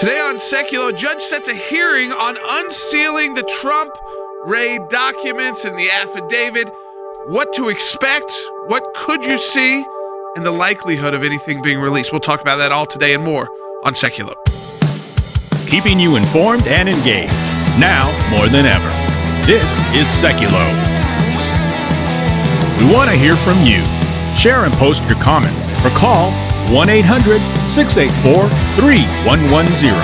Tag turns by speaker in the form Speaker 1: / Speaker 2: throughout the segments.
Speaker 1: Today on Secular, judge sets a hearing on unsealing the Trump raid documents and the affidavit, what to expect, what could you see, and the likelihood of anything being released. We'll talk about that all today and more on Secular.
Speaker 2: Keeping you informed and engaged, now more than ever. This is Secular. We want to hear from you. Share and post your comments or call 1-800-684-3110.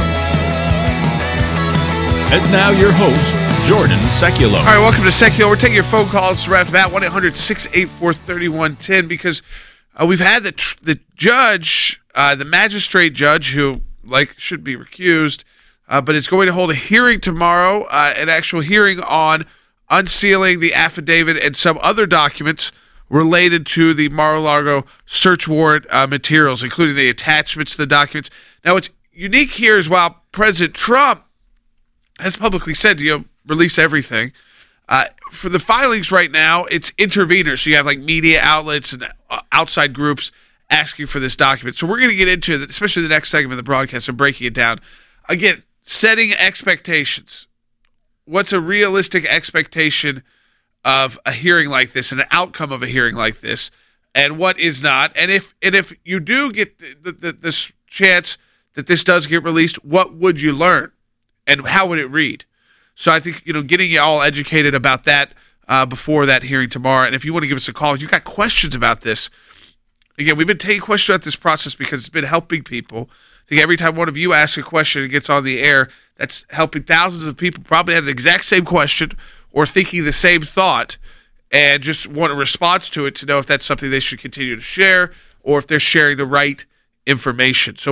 Speaker 2: And now your host, Jordan Secular.
Speaker 1: All right, welcome to Secular. We're taking your phone calls right off the bat, 1-800-684-3110, because we've had the judge, the magistrate judge, who should be recused, but is going to hold a hearing tomorrow, an actual hearing on unsealing the affidavit and some other documents related to the Mar-a-Lago search warrant materials, including the attachments to the documents. Now, what's unique here is while President Trump has publicly said, release everything, for the filings right now, it's interveners. So you have media outlets and outside groups asking for this document. So we're going to get into it, especially the next segment of the broadcast, and breaking it down. Again, setting expectations. What's a realistic expectation of a hearing like this and an outcome of a hearing like this, and what is not? And if you do get this chance that this does get released, what would you learn, and how would it read? So I think getting you all educated about that before that hearing tomorrow. And if you want to give us a call, if you've got questions about this, again, we've been taking questions about this process because it's been helping people. I think every time one of you asks a question and gets on the air, that's helping thousands of people probably have the exact same question or thinking the same thought and just want a response to it to know if that's something they should continue to share or if they're sharing the right information. So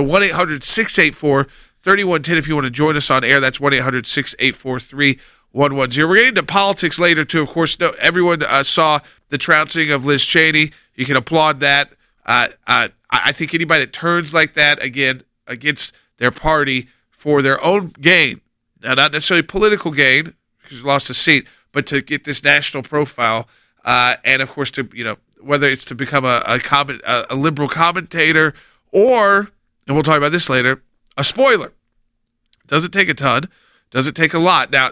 Speaker 1: 1-800-684-3110 if you want to join us on air. That's 1-800-684-3110. We're getting into politics later, too. Of course, everyone saw the trouncing of Liz Cheney. You can applaud that. I think anybody that turns like that, again, against their party for their own gain, now not necessarily political gain, because lost a seat, but to get this national profile, and of course to whether it's to become a liberal commentator or, and we'll talk about this later, a spoiler. Doesn't take a ton, doesn't take a lot. Now,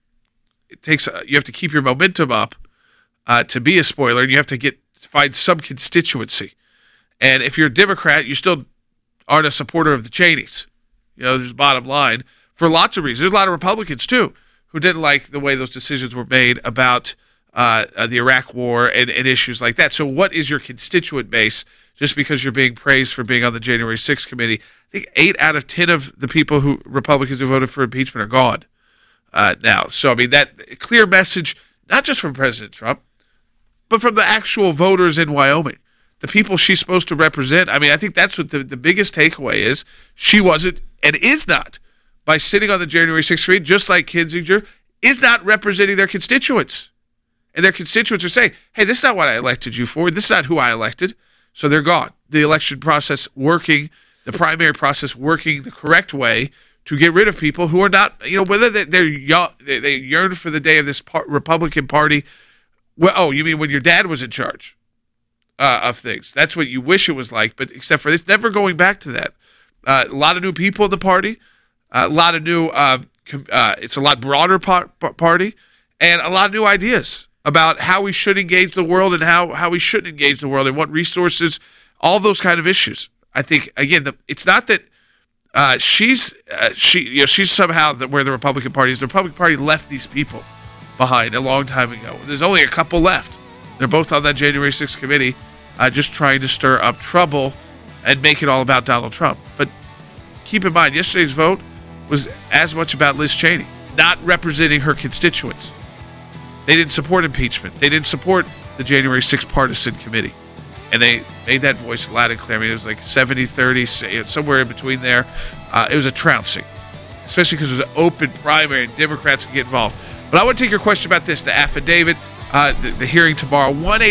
Speaker 1: it takes you have to keep your momentum up to be a spoiler, and you have to find some constituency. And if you're a Democrat, you still aren't a supporter of the Cheneys. There's bottom line for lots of reasons. There's a lot of Republicans too who didn't like the way those decisions were made about the Iraq War and issues like that. So what is your constituent base just because you're being praised for being on the January 6th committee? I think 8 out of 10 of the Republicans who voted for impeachment are gone now. So, I mean, that clear message, not just from President Trump, but from the actual voters in Wyoming, the people she's supposed to represent. I mean, I think that's what the biggest takeaway is. She wasn't and is not, by sitting on the January 6th committee, just like Kinzinger, is not representing their constituents. And their constituents are saying, hey, this is not what I elected you for. This is not who I elected. So they're gone. The election process working, the primary process working the correct way to get rid of people who are not, whether they yearn for the day of this Republican Party. Well, oh, you mean when your dad was in charge of things? That's what you wish it was like, but except for it's never going back to that. A lot of new people in the party. A lot of new, it's a lot broader party, and a lot of new ideas about how we should engage the world and how we shouldn't engage the world and what resources, all those kind of issues. I think, again, it's not that she's somehow where the Republican Party is. The Republican Party left these people behind a long time ago. There's only a couple left. They're both on that January 6th committee, just trying to stir up trouble and make it all about Donald Trump. But keep in mind, yesterday's vote was as much about Liz Cheney, not representing her constituents. They didn't support impeachment. They didn't support the January 6th partisan committee. And they made that voice loud and clear. I mean, it was like 70-30, somewhere in between there. It was a trouncing, especially because it was an open primary and Democrats could get involved. But I want to take your question about this, the affidavit, the hearing tomorrow.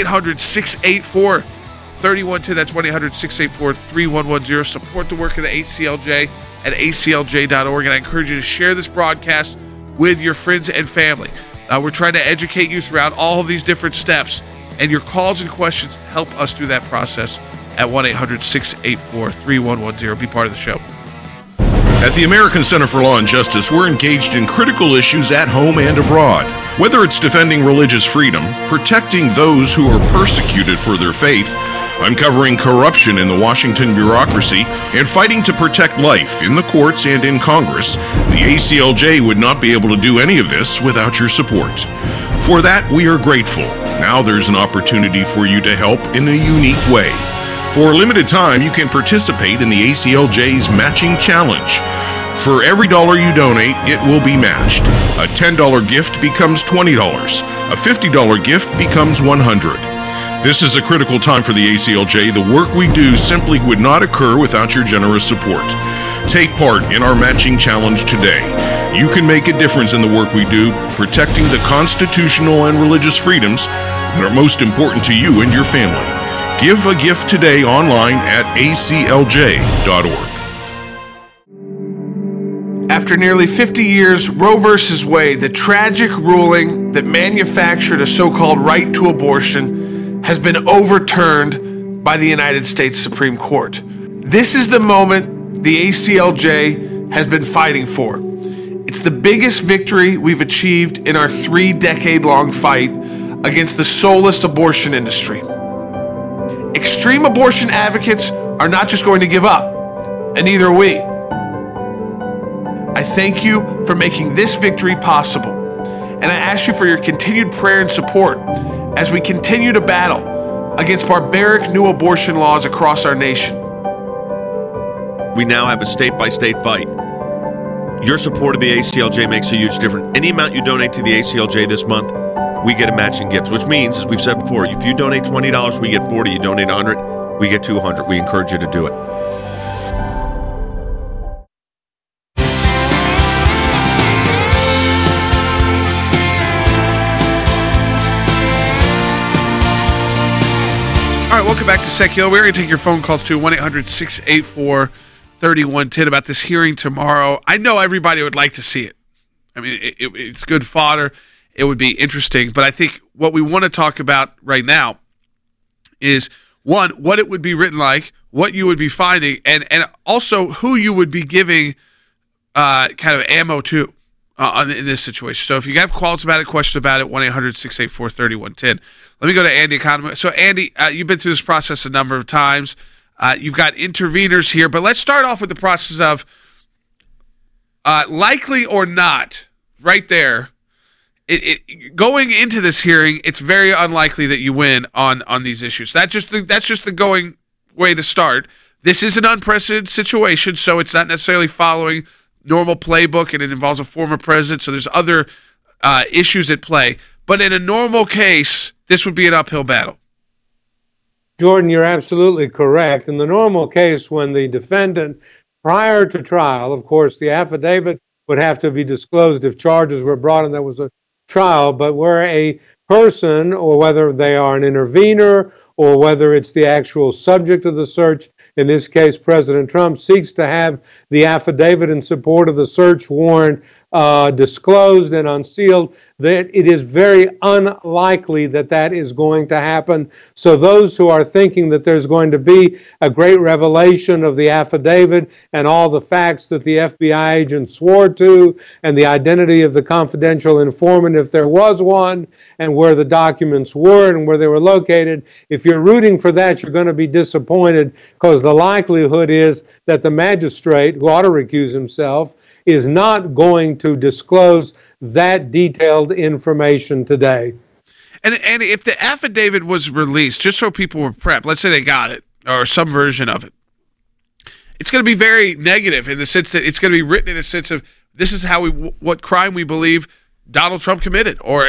Speaker 1: 1-800-684-3110. That's 1-800-684-3110. Support the work of the ACLJ at aclj.org. And I encourage you to share this broadcast with your friends and family. We're trying to educate you throughout all of these different steps. And your calls and questions help us through that process at 1-800-684-3110. Be part of the show.
Speaker 3: At the American Center for Law and Justice, we're engaged in critical issues at home and abroad. Whether it's defending religious freedom, protecting those who are persecuted for their faith, uncovering corruption in the Washington bureaucracy, and fighting to protect life in the courts and in Congress, the ACLJ would not be able to do any of this without your support. For that, we are grateful. Now there's an opportunity for you to help in a unique way. For a limited time, you can participate in the ACLJ's Matching Challenge. For every dollar you donate, it will be matched. A $10 gift becomes $20. A $50 gift becomes $100. This is a critical time for the ACLJ. The work we do simply would not occur without your generous support. Take part in our Matching Challenge today. You can make a difference in the work we do, protecting the constitutional and religious freedoms that are most important to you and your family. Give a gift today online at aclj.org.
Speaker 1: After nearly 50 years, Roe v. Wade, the tragic ruling that manufactured a so-called right to abortion, has been overturned by the United States Supreme Court. This is the moment the ACLJ has been fighting for. It's the biggest victory we've achieved in our 3-decade-long fight against the soulless abortion industry. Extreme abortion advocates are not just going to give up, and neither are we. I thank you for making this victory possible, and I ask you for your continued prayer and support as we continue to battle against barbaric new abortion laws across our nation.
Speaker 4: We now have a state-by-state fight. Your support of the ACLJ makes a huge difference. Any amount you donate to the ACLJ this month, we get a matching gift, which means, as we've said before, if you donate $20, we get $40. You donate $100, we get $200. We encourage you to do it.
Speaker 1: All right, welcome back to Sec Hill. We're going to take your phone calls to 1-800-684-3110 about this hearing tomorrow. I know everybody would like to see it. I mean, it's good fodder. It would be interesting. But I think what we want to talk about right now is, one, what it would be written like, what you would be finding, and also who you would be giving kind of ammo to in this situation. So if you have calls about it, questions about it, 1-800-684-3110. Let me go to Andy Economist. So Andy, you've been through this process a number of times. You've got interveners here, but let's start off with the process of likely or not, right there. Going into this hearing, it's very unlikely that you win on these issues. That's just the going way to start. This is an unprecedented situation, so it's not necessarily following normal playbook, and it involves a former president, so there's other issues at play. But in a normal case, this would be an uphill battle.
Speaker 5: Jordan, you're absolutely correct. In the normal case, when the defendant, prior to trial, of course, the affidavit would have to be disclosed if charges were brought and there was a trial, but where a person, or whether they are an intervener or whether it's the actual subject of the search, in this case, President Trump, seeks to have the affidavit in support of the search warrant disclosed and unsealed, that it is very unlikely that that is going to happen. So those who are thinking that there's going to be a great revelation of the affidavit and all the facts that the FBI agent swore to and the identity of the confidential informant, if there was one, and where the documents were and where they were located, if you're rooting for that, you're going to be disappointed, because the likelihood is that the magistrate, who ought to recuse himself, is not going to disclose that detailed information today.
Speaker 1: And if the affidavit was released, just so people were prepped, let's say they got it, or some version of it, it's going to be very negative in the sense that it's going to be written in a sense of, this is how what crime we believe Donald Trump committed, or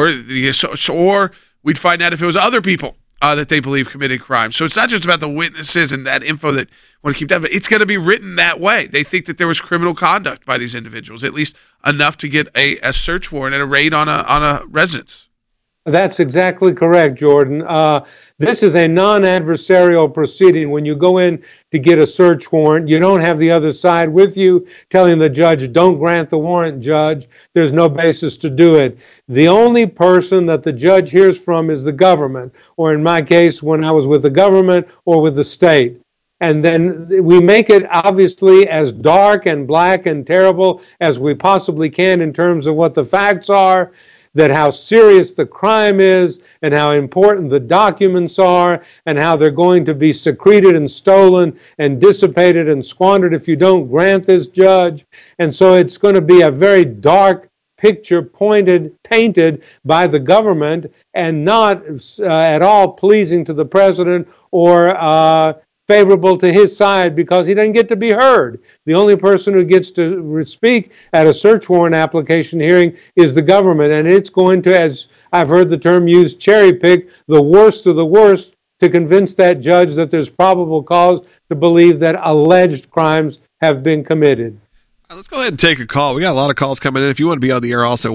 Speaker 1: we'd find out if it was other people that they believe committed crime. So it's not just about the witnesses and that info that want to keep down, but it's going to be written that way. They think that there was criminal conduct by these individuals, at least enough to get a search warrant and a raid on a residence.
Speaker 5: That's exactly correct, Jordan. This is a non-adversarial proceeding. When you go in to get a search warrant, you don't have the other side with you telling the judge, don't grant the warrant, judge. There's no basis to do it. The only person that the judge hears from is the government, or in my case, when I was with the government or with the state. and then we make it obviously as dark and black and terrible as we possibly can in terms of what the facts are, that how serious the crime is and how important the documents are and how they're going to be secreted and stolen and dissipated and squandered if you don't grant this judge. And so it's going to be a very dark picture painted by the government and not at all pleasing to the president or favorable to his side because he doesn't get to be heard. The only person who gets to speak at a search warrant application hearing is the government, and it's going to, as I've heard the term used, cherry pick the worst of the worst to convince that judge that there's probable cause to believe that alleged crimes have been committed.
Speaker 6: Let's go ahead and take a call. We got a lot of calls coming in. If you want to be on the air, also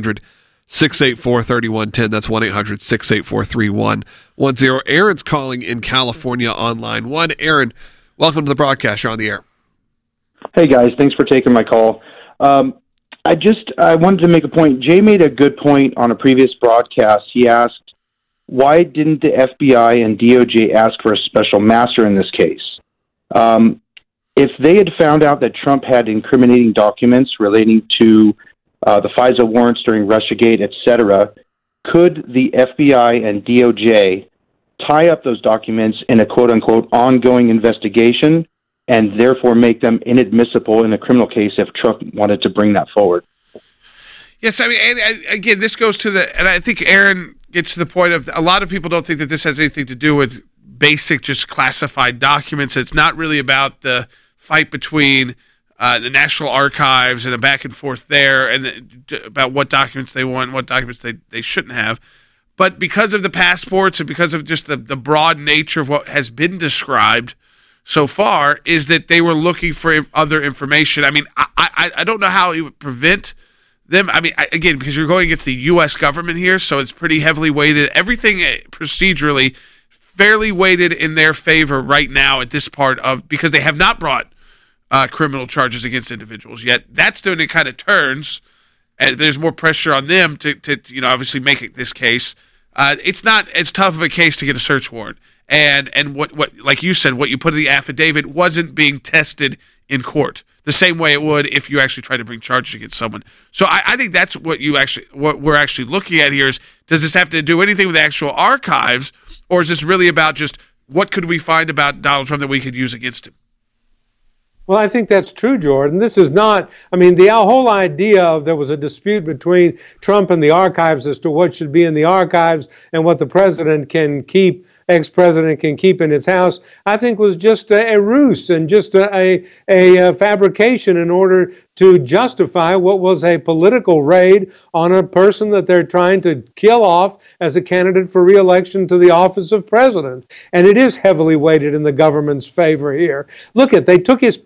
Speaker 6: 1-800-684-3110. That's 1-800-684-3110. Aaron's calling in California on line 1. Aaron, welcome to the broadcast. You're on the air.
Speaker 7: Hey, guys. Thanks for taking my call. I wanted to make a point. Jay made a good point on a previous broadcast. He asked, why didn't the FBI and DOJ ask for a special master in this case? If they had found out that Trump had incriminating documents relating to the FISA warrants during Russiagate, etc., could the FBI and DOJ tie up those documents in a quote-unquote ongoing investigation and therefore make them inadmissible in a criminal case if Trump wanted to bring that forward?
Speaker 1: Yes, I mean, and again, this goes to and I think Aaron gets to the point of a lot of people don't think that this has anything to do with basic, just classified documents. It's not really about the fight between the National Archives and the back and forth there and about what documents they want, what documents they shouldn't have. But because of the passports and because of just the broad nature of what has been described so far is that they were looking for other information. I mean, I don't know how it would prevent them. I mean, again, because you're going against the U.S. government here, so it's pretty heavily weighted. Everything procedurally fairly weighted in their favor right now at this part of, because they have not brought criminal charges against individuals yet. That's when it kind of turns, and there's more pressure on them to obviously make this case. It's not as tough of a case to get a search warrant, and what like you said, what you put in the affidavit wasn't being tested in court the same way it would if you actually try to bring charges against someone. So I think that's what we're actually looking at here is, does this have to do anything with the actual archives, or is this really about just what could we find about Donald Trump that we could use against him?
Speaker 5: Well, I think that's true, Jordan. This is not, I mean, the whole idea of there was a dispute between Trump and the archives as to what should be in the archives and what the president can keep, ex-president can keep in his house, I think was just a ruse and just a fabrication in order to justify what was a political raid on a person that they're trying to kill off as a candidate for re-election to the office of president. And it is heavily weighted in the government's favor here. Look they took his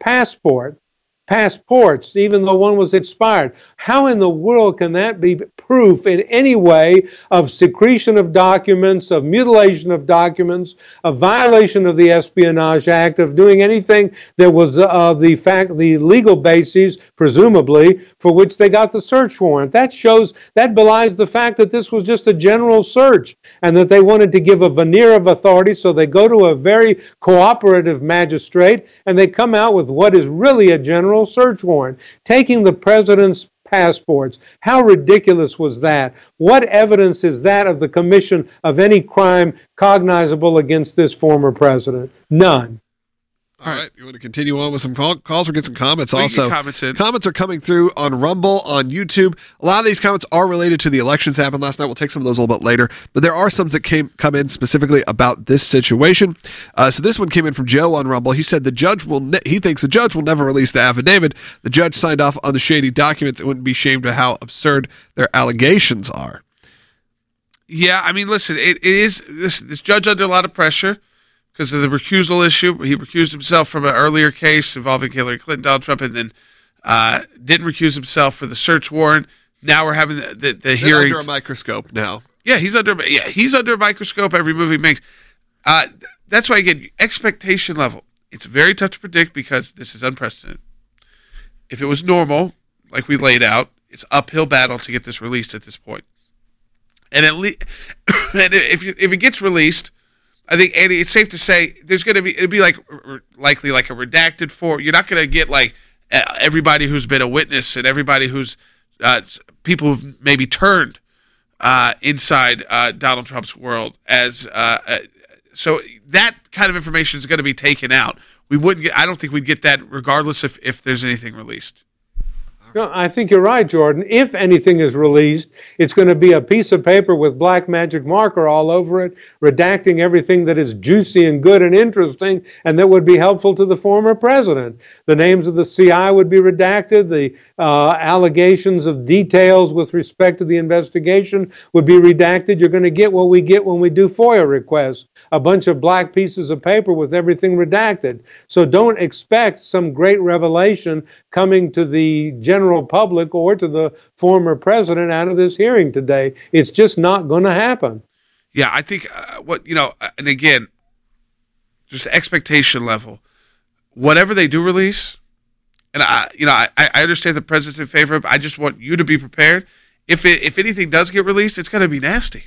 Speaker 5: passports, even though one was expired. How in the world can that be proof in any way of secretion of documents, of mutilation of documents, of violation of the Espionage Act, of doing anything that was the legal basis, presumably, for which they got the search warrant? That belies the fact that this was just a general search and that they wanted to give a veneer of authority, so they go to a very cooperative magistrate and they come out with what is really a general search warrant, taking the president's passports. How ridiculous was that? What evidence is that of the commission of any crime cognizable against this former president? None.
Speaker 6: All right, you want to continue on with some calls or get some comments? Also,
Speaker 1: comments
Speaker 6: are coming through on Rumble, on YouTube. A lot of these comments are related to the elections that happened last night. We'll take some of those a little bit later, but there are some that come in specifically about this situation. So this one came in from Joe on Rumble. He said he thinks the judge will never release the affidavit. The judge signed off on the shady documents. It wouldn't be ashamed of how absurd their allegations are.
Speaker 1: Yeah, I mean, listen, it is this judge under a lot of pressure because of the recusal issue. He recused himself from an earlier case involving Hillary Clinton, Donald Trump, and then didn't recuse himself for the search warrant. Now we're having the hearing
Speaker 6: under a microscope now.
Speaker 1: Yeah, he's under a microscope every move he makes. That's why, again, expectation level. It's very tough to predict because this is unprecedented. If it was normal, like we laid out, it's an uphill battle to get this released at this point. And if it gets released, I think, Andy, it's safe to say it'd be likely like a redacted form. You're not going to get like everybody who's been a witness and everybody who's people who've maybe turned inside Donald Trump's world as so that kind of information is going to be taken out. I don't think we'd get that regardless if there's anything released.
Speaker 5: No, I think you're right, Jordan. If anything is released, it's going to be a piece of paper with black magic marker all over it, redacting everything that is juicy and good and interesting and that would be helpful to the former president. The names of the CI would be redacted. The allegations of details with respect to the investigation would be redacted. You're going to get what we get when we do FOIA requests, a bunch of black pieces of paper with everything redacted. So don't expect some great revelation coming to the general public or to the former president out of this hearing today. It's just not going to happen.
Speaker 1: Yeah, I think and again, just expectation level, whatever they do release, and I understand the president's in favor of it, I just want you to be prepared. If anything does get released, it's going to be nasty.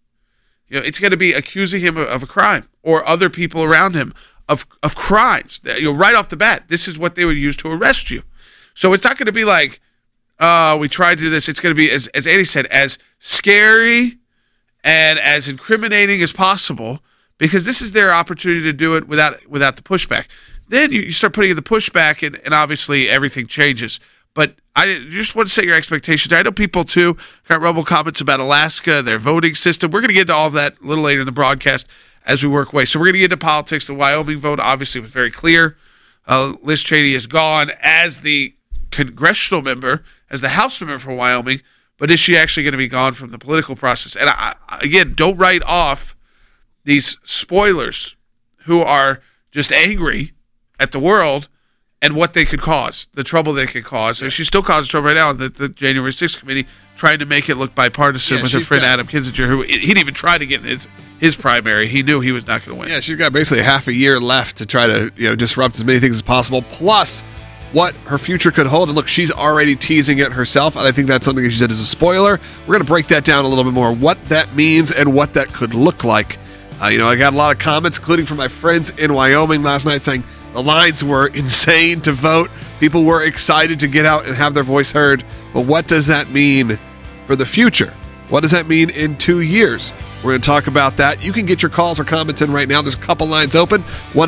Speaker 1: It's going to be accusing him of a crime or other people around him of crimes. Right off the bat, this is what they would use to arrest you. So it's not going to be like, we tried to do this. It's going to be, as Andy said, as scary and as incriminating as possible, because this is their opportunity to do it without the pushback. Then you start putting in the pushback, and obviously everything changes. But I just want to set your expectations. I know people, too, got rebel comments about Alaska, their voting system. We're going to get into all of that a little later in the broadcast as we work away. So we're going to get into politics. The Wyoming vote obviously was very clear. Liz Cheney is gone as the congressional member, as the House member for Wyoming, but is she actually going to be gone from the political process? And again, don't write off these spoilers who are just angry at the world and what they could cause, the trouble they could cause. And she's still causing trouble right now in the January 6th committee, trying to make it look bipartisan with her friend Adam Kinzinger, who he'd even tried to get in his primary. He knew he was not going to win.
Speaker 6: Yeah, she's got basically half a year left to try to disrupt as many things as possible, plus what her future could hold. And look, she's already teasing it herself, and I think that's something that she said is a spoiler. We're going to break that down a little bit more, what that means and what that could look like. I got a lot of comments, including from my friends in Wyoming last night, saying the lines were insane to vote. People were excited to get out and have their voice heard. But what does that mean for the future? What does that mean in 2 years? We're going to talk about that. You can get your calls or comments in right now. There's a couple lines open,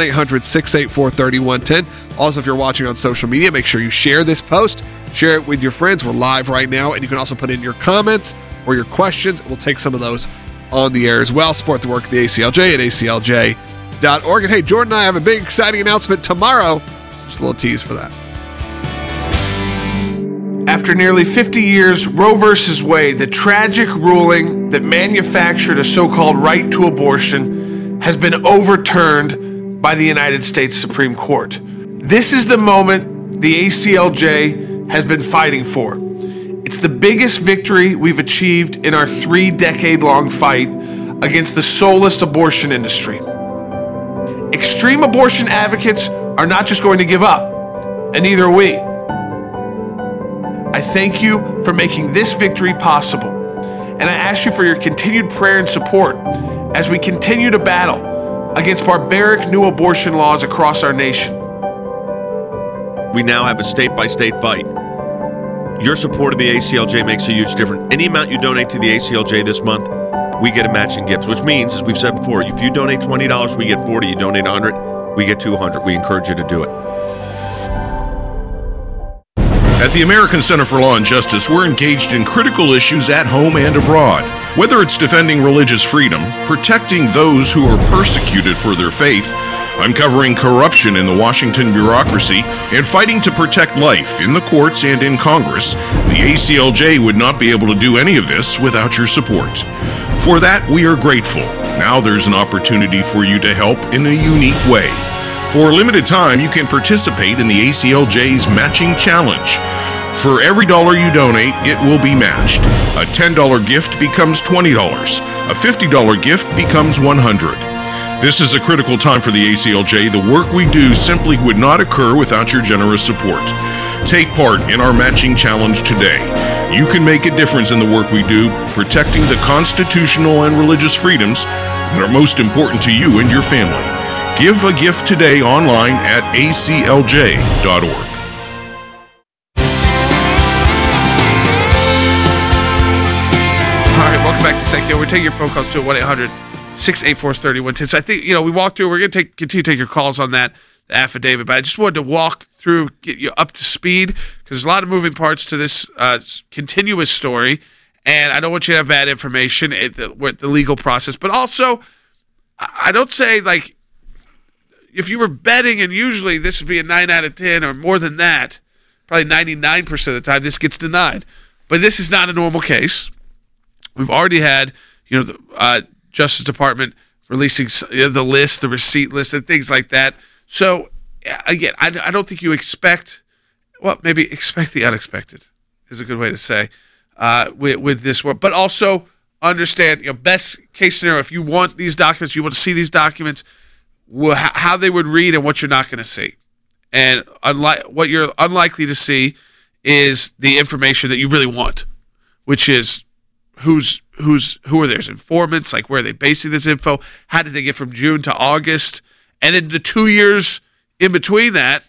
Speaker 6: 1-800-684-3110. Also, if you're watching on social media, make sure you share this post. Share it with your friends. We're live right now, and you can also put in your comments or your questions. We'll take some of those on the air as well. Support the work of the ACLJ at aclj.org. And hey, Jordan and I have a big, exciting announcement tomorrow. Just a little tease for that.
Speaker 1: After nearly 50 years, Roe v. Wade, the tragic ruling that manufactured a so-called right to abortion, has been overturned by the United States Supreme Court. This is the moment the ACLJ has been fighting for. It's the biggest victory we've achieved in our 3-decade-long fight against the soulless abortion industry. Extreme abortion advocates are not just going to give up, and neither are we. I thank you for making this victory possible, and I ask you for your continued prayer and support as we continue to battle against barbaric new abortion laws across our nation.
Speaker 4: We now have a state-by-state fight. Your support of the ACLJ makes a huge difference. Any amount you donate to the ACLJ this month, we get a matching gift, which means, as we've said before, if you donate $20, we get $40. You donate $100, we get $200. We encourage you to do it.
Speaker 3: At the American Center for Law and Justice, we're engaged in critical issues at home and abroad. Whether it's defending religious freedom, protecting those who are persecuted for their faith, uncovering corruption in the Washington bureaucracy, and fighting to protect life in the courts and in Congress, the ACLJ would not be able to do any of this without your support. For that, we are grateful. Now there's an opportunity for you to help in a unique way. For a limited time, you can participate in the ACLJ's Matching Challenge. For every dollar you donate, it will be matched. A $10 gift becomes $20. A $50 gift becomes $100. This is a critical time for the ACLJ. The work we do simply would not occur without your generous support. Take part in our Matching Challenge today. You can make a difference in the work we do, protecting the constitutional and religious freedoms that are most important to you and your family. Give a gift today online at aclj.org.
Speaker 1: All right, welcome back to Second. We're taking your phone calls to 1-800-684-3110. So I think, we walked through, we're going to continue to take your calls on that, the affidavit, but I just wanted to walk through, get you up to speed, because there's a lot of moving parts to this continuous story, and I don't want you to have bad information with the legal process. But also, I don't say, like, if you were betting, and usually this would be a 9 out of 10 or more than that, probably 99% of the time this gets denied. But this is not a normal case. We've already had, the Justice Department releasing the list, the receipt list, and things like that. So, again, I don't think you expect, maybe expect the unexpected is a good way to say with this one. But also understand, best case scenario, if you want these documents, you want to see these documents, how they would read and what you're not going to see. And what you're unlikely to see is the information that you really want, which is who are their informants, like where are they basing this info, how did they get from June to August, and then the 2 years in between that,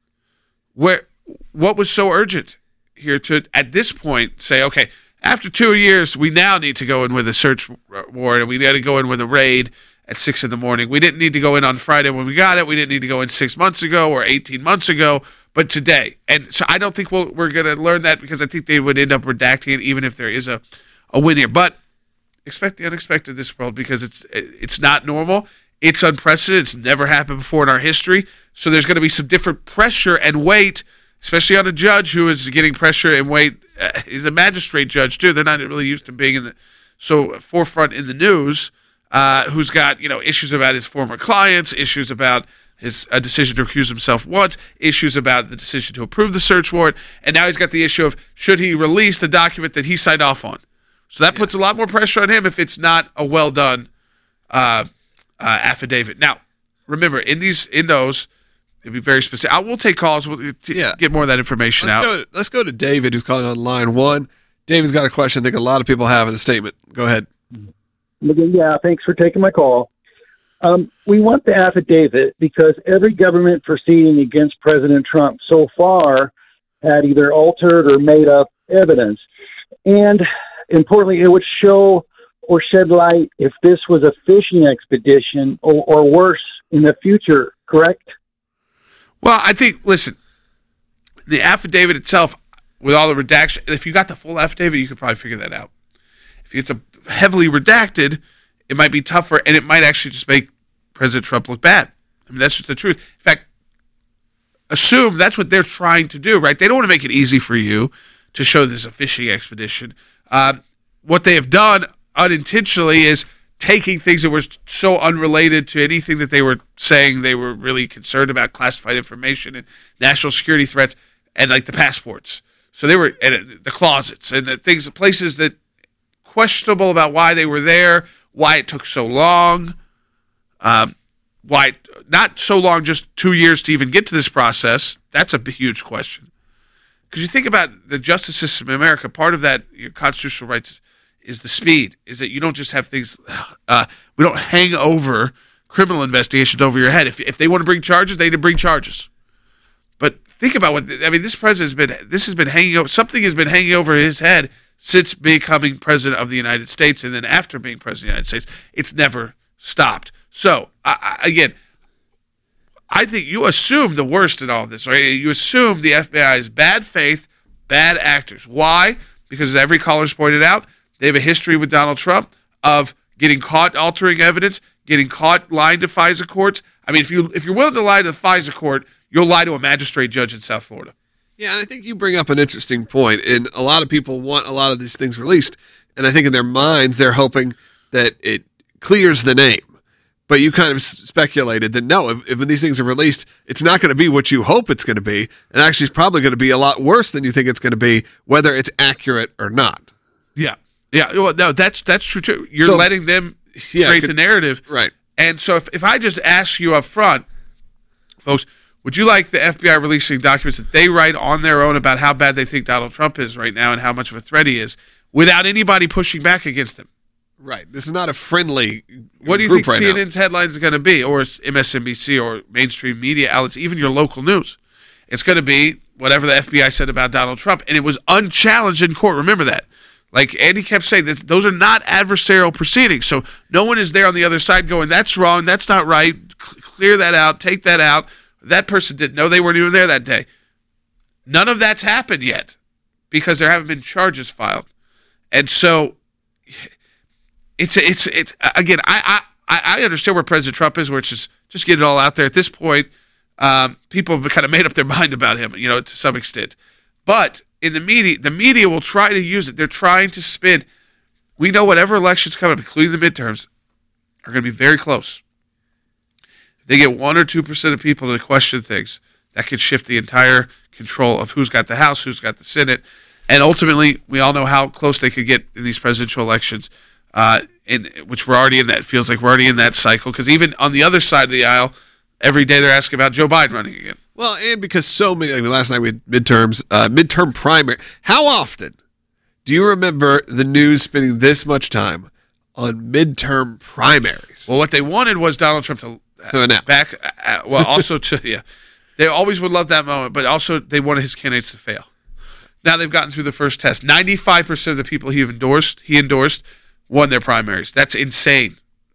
Speaker 1: what was so urgent here to at this point say, okay, after 2 years we now need to go in with a search warrant, and we got to go in with a raid at 6 a.m. We didn't need to go in on Friday when we got it. We didn't need to go in 6 months ago or 18 months ago, but today. And so I don't think we're going to learn that, because I think they would end up redacting it even if there is a win here. But expect the unexpected in this world, because it's not normal. It's unprecedented. It's never happened before in our history. So there's going to be some different pressure and weight, especially on a judge who is getting pressure and weight. He's a magistrate judge too. They're not really used to being in the forefront in the news. Who's got issues about his former clients, issues about his decision to recuse himself once, issues about the decision to approve the search warrant, and now he's got the issue of should he release the document that he signed off on. So that puts a lot more pressure on him if it's not a well done affidavit. Now, remember, in those, it'd be very specific. I will take calls. We'll get more of that information out.
Speaker 6: Let's go to David, who's calling on line one. David's got a question I think a lot of people have in a statement. Go ahead.
Speaker 8: Yeah, thanks for taking my call. We want the affidavit because every government proceeding against President Trump so far had either altered or made up evidence. And importantly, it would show or shed light if this was a fishing expedition or worse in the future, correct?
Speaker 1: Well, I think, listen, the affidavit itself, with all the redaction, if you got the full affidavit, you could probably figure that out. If it's a heavily redacted, it might be tougher, and it might actually just make President Trump look bad. I mean, that's just the truth. In fact, assume that's what they're trying to do, right? They don't want to make it easy for you to show this is a fishing expedition. What they have done unintentionally is taking things that were so unrelated to anything that they were saying they were really concerned about, classified information and national security threats, and like the passports. So they were at the closets and the things, places that questionable about why they were there, why it took so long, why not so long, just 2 years to even get to this process. That's a huge question. Because you think about the justice system in America, part of that, your constitutional rights, is the speed, is that you don't just have things, we don't hang over criminal investigations over your head. If they want to bring charges, they need to bring charges. But think about this president has been hanging over, something has been hanging over his head since becoming president of the United States, and then after being president of the United States, it's never stopped. So, again, I think you assume the worst in all of this, right? You assume the FBI is bad faith, bad actors. Why? Because as every caller's pointed out, they have a history with Donald Trump of getting caught altering evidence, getting caught lying to FISA courts. I mean, if you're willing to lie to the FISA court, you'll lie to a magistrate judge in South Florida.
Speaker 6: Yeah, and I think you bring up an interesting point, and a lot of people want a lot of these things released, and I think in their minds they're hoping that it clears the name. But you kind of speculated that no, if these things are released, it's not going to be what you hope it's going to be, and actually it's probably going to be a lot worse than you think it's going to be, whether it's accurate or not.
Speaker 1: Yeah. Well, no, that's true too. You're letting them create the narrative,
Speaker 6: right?
Speaker 1: And so if I just ask you up front, folks, would you like the FBI releasing documents that they write on their own about how bad they think Donald Trump is right now and how much of a threat he is, without anybody pushing back against them?
Speaker 6: Right. This is not a friendly.
Speaker 1: What do you
Speaker 6: group
Speaker 1: think
Speaker 6: right now.
Speaker 1: CNN's headlines are going to be, or MSNBC, or mainstream media outlets, even your local news? It's going to be whatever the FBI said about Donald Trump, and it was unchallenged in court. Remember that. Like Andy kept saying, those are not adversarial proceedings, so no one is there on the other side going, that's wrong, that's not right, clear that out, take that out. That person didn't know, they weren't even there that day. None of that's happened yet because there haven't been charges filed. And so it's again, I understand where President Trump is, where it's just get it all out there. At this point, people have kind of made up their mind about him, to some extent. But in the media will try to use it. They're trying to spin. We know whatever elections come up, including the midterms, are going to be very close. If they get 1 or 2% of people to question things, that could shift the entire control of who's got the House, who's got the Senate. And ultimately, we all know how close they could get in these presidential elections, which we're already in that. It feels like we're already in that cycle. Because even on the other side of the aisle, every day they're asking about Joe Biden running again.
Speaker 6: Well, and because so many, last night we had midterm primary. How often do you remember the news spending this much time on midterm primaries?
Speaker 1: Well, what they wanted was Donald Trump to
Speaker 6: announce.
Speaker 1: Also they always would love that moment, but also they wanted his candidates to fail. Now they've gotten through the first test. 95% of the people he endorsed won their primaries. That's insane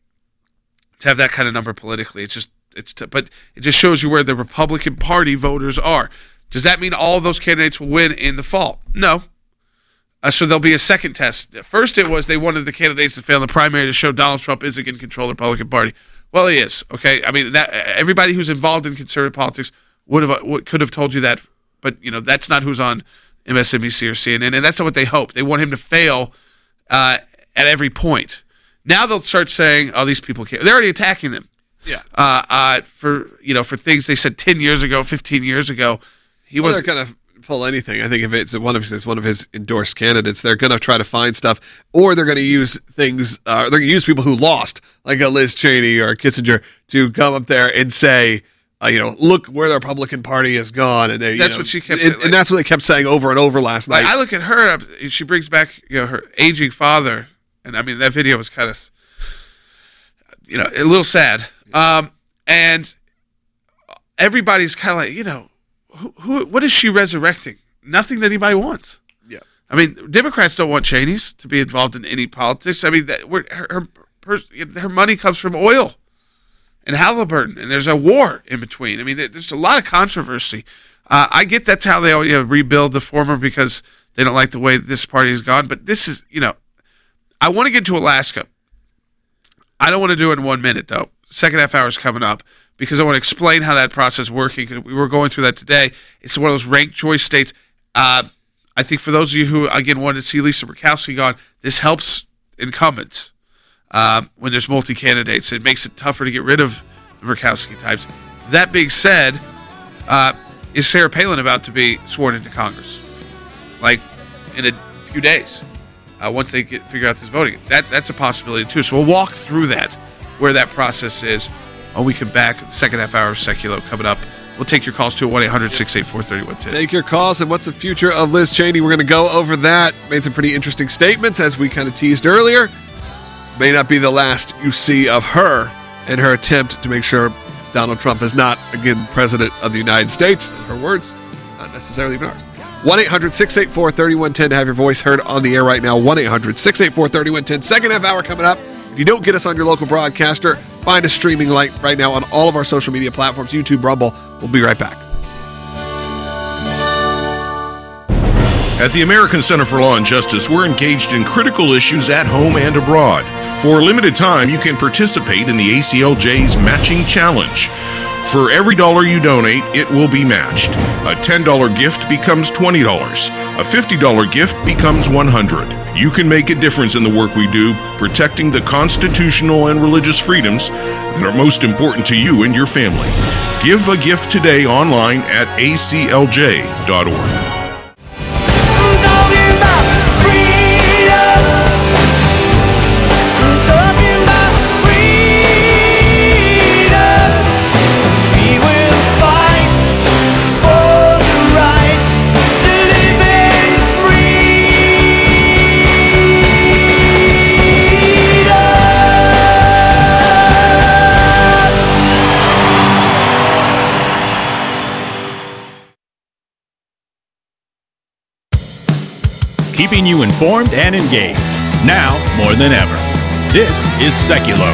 Speaker 1: to have that kind of number politically. But it just shows you where the Republican Party voters are. Does that mean all of those candidates will win in the fall? No. So there'll be a second test. First, it was they wanted the candidates to fail in the primary to show Donald Trump isn't in control of the Republican Party. Well, he is. Okay, I mean that everybody who's involved in conservative politics could have told you that, but that's not who's on MSNBC or CNN, and that's not what they hope. They want him to fail at every point. Now they'll start saying, "Oh, these people can't." They're already attacking them.
Speaker 6: Yeah.
Speaker 1: For things they said 10 years ago, 15 years ago,
Speaker 6: they're going to pull anything. I think if it's one of his endorsed candidates, they're going to try to find stuff, or they're going to use things. They're going to use people who lost, like a Liz Cheney or a Kissinger, to come up there and say, look where the Republican Party has gone, and
Speaker 1: that's what she kept saying.
Speaker 6: And that's what they kept saying over and over last night.
Speaker 1: I look at her, she brings back her aging father, and I mean that video was kind of a little sad. And everybody's kind of like, what is she resurrecting? Nothing that anybody wants.
Speaker 6: Yeah.
Speaker 1: I mean, Democrats don't want Cheney's to be involved in any politics. I mean, her money comes from oil and Halliburton, and there's a war in between. I mean, there's a lot of controversy. I get that's how they rebuild the former because they don't like the way this party has gone. But this is, I want to get to Alaska. I don't want to do it in 1 minute, though. Second half hour is coming up because I want to explain how that process is working. We were going through that today. It's one of those ranked choice states. I think for those of you who, again, wanted to see Lisa Murkowski gone, this helps incumbents when there's multi-candidates. It makes it tougher to get rid of the Murkowski types. That being said, is Sarah Palin about to be sworn into Congress? Like in a few days. Once they figure out this voting. That's a possibility too. So we'll walk through that, where that process is. When we come back, the second half hour of Seculo coming up. We'll take your calls to 1-800-684-3110.
Speaker 6: Take your calls, and what's the future of Liz Cheney? We're going to go over that. Made some pretty interesting statements, as we kind of teased earlier. May not be the last you see of her and her attempt to make sure Donald Trump is not, again, president of the United States. Those are her words, not necessarily even ours. 1-800-684-3110 to have your voice heard on the air right now. 1-800-684-3110. Second half hour coming up. If you don't get us on your local broadcaster, find a streaming link right now on all of our social media platforms, YouTube, Rumble. We'll be right back.
Speaker 3: At the American Center for Law and Justice, we're engaged in critical issues at home and abroad. For a limited time, you can participate in the ACLJ's Matching Challenge. For every dollar you donate, it will be matched. A $10 gift becomes $20. A $50 gift becomes $100. You can make a difference in the work we do, protecting the constitutional and religious freedoms that are most important to you and your family. Give a gift today online at aclj.org.
Speaker 2: keeping you informed and engaged. Now more than ever. This is Seculo.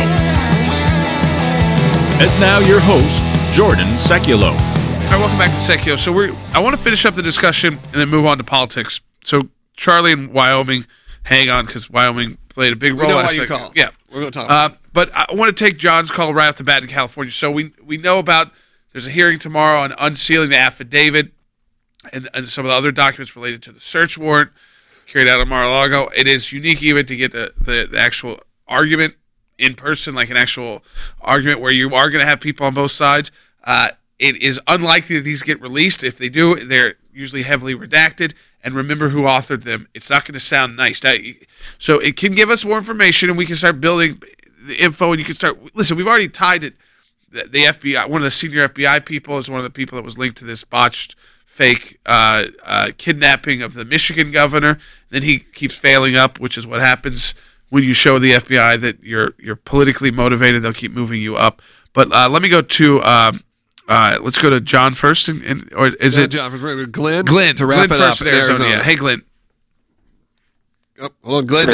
Speaker 2: And now your host, Jordan Seculo.
Speaker 1: All right, welcome back to Seculo. So I want to finish up the discussion and then move on to politics. So Charlie in Wyoming, hang on, because Wyoming played a big role.
Speaker 6: We know
Speaker 1: last
Speaker 6: why you
Speaker 1: night.
Speaker 6: call.
Speaker 1: Yeah.
Speaker 6: We're going to talk about it.
Speaker 1: But I want to take John's call right off the bat in California. So we know about, there's a hearing tomorrow on unsealing the affidavit and some of the other documents related to the search warrant carried out in Mar-a-Lago. It is unique even to get the actual argument in person, like an actual argument where you are going to have people on both sides. It is unlikely that these get released. If they do, they're usually heavily redacted. And remember who authored them. It's not going to sound nice. So it can give us more information, and we can start building the info, and you can start. Listen, we've already tied it. The FBI, one of the senior FBI people, is one of the people that was linked to this botched fake kidnapping of the Michigan governor. Then he keeps failing up, which is what happens when you show the FBI that you're politically motivated. They'll keep moving you up. But let me go to let's go to John first, or is it
Speaker 6: John first? Glenn?
Speaker 1: Glenn
Speaker 6: to wrap
Speaker 1: Glenn
Speaker 6: it
Speaker 1: first
Speaker 6: up
Speaker 1: in Arizona. Yeah. Hey, Glenn.
Speaker 6: Oh, hold on, Glenn.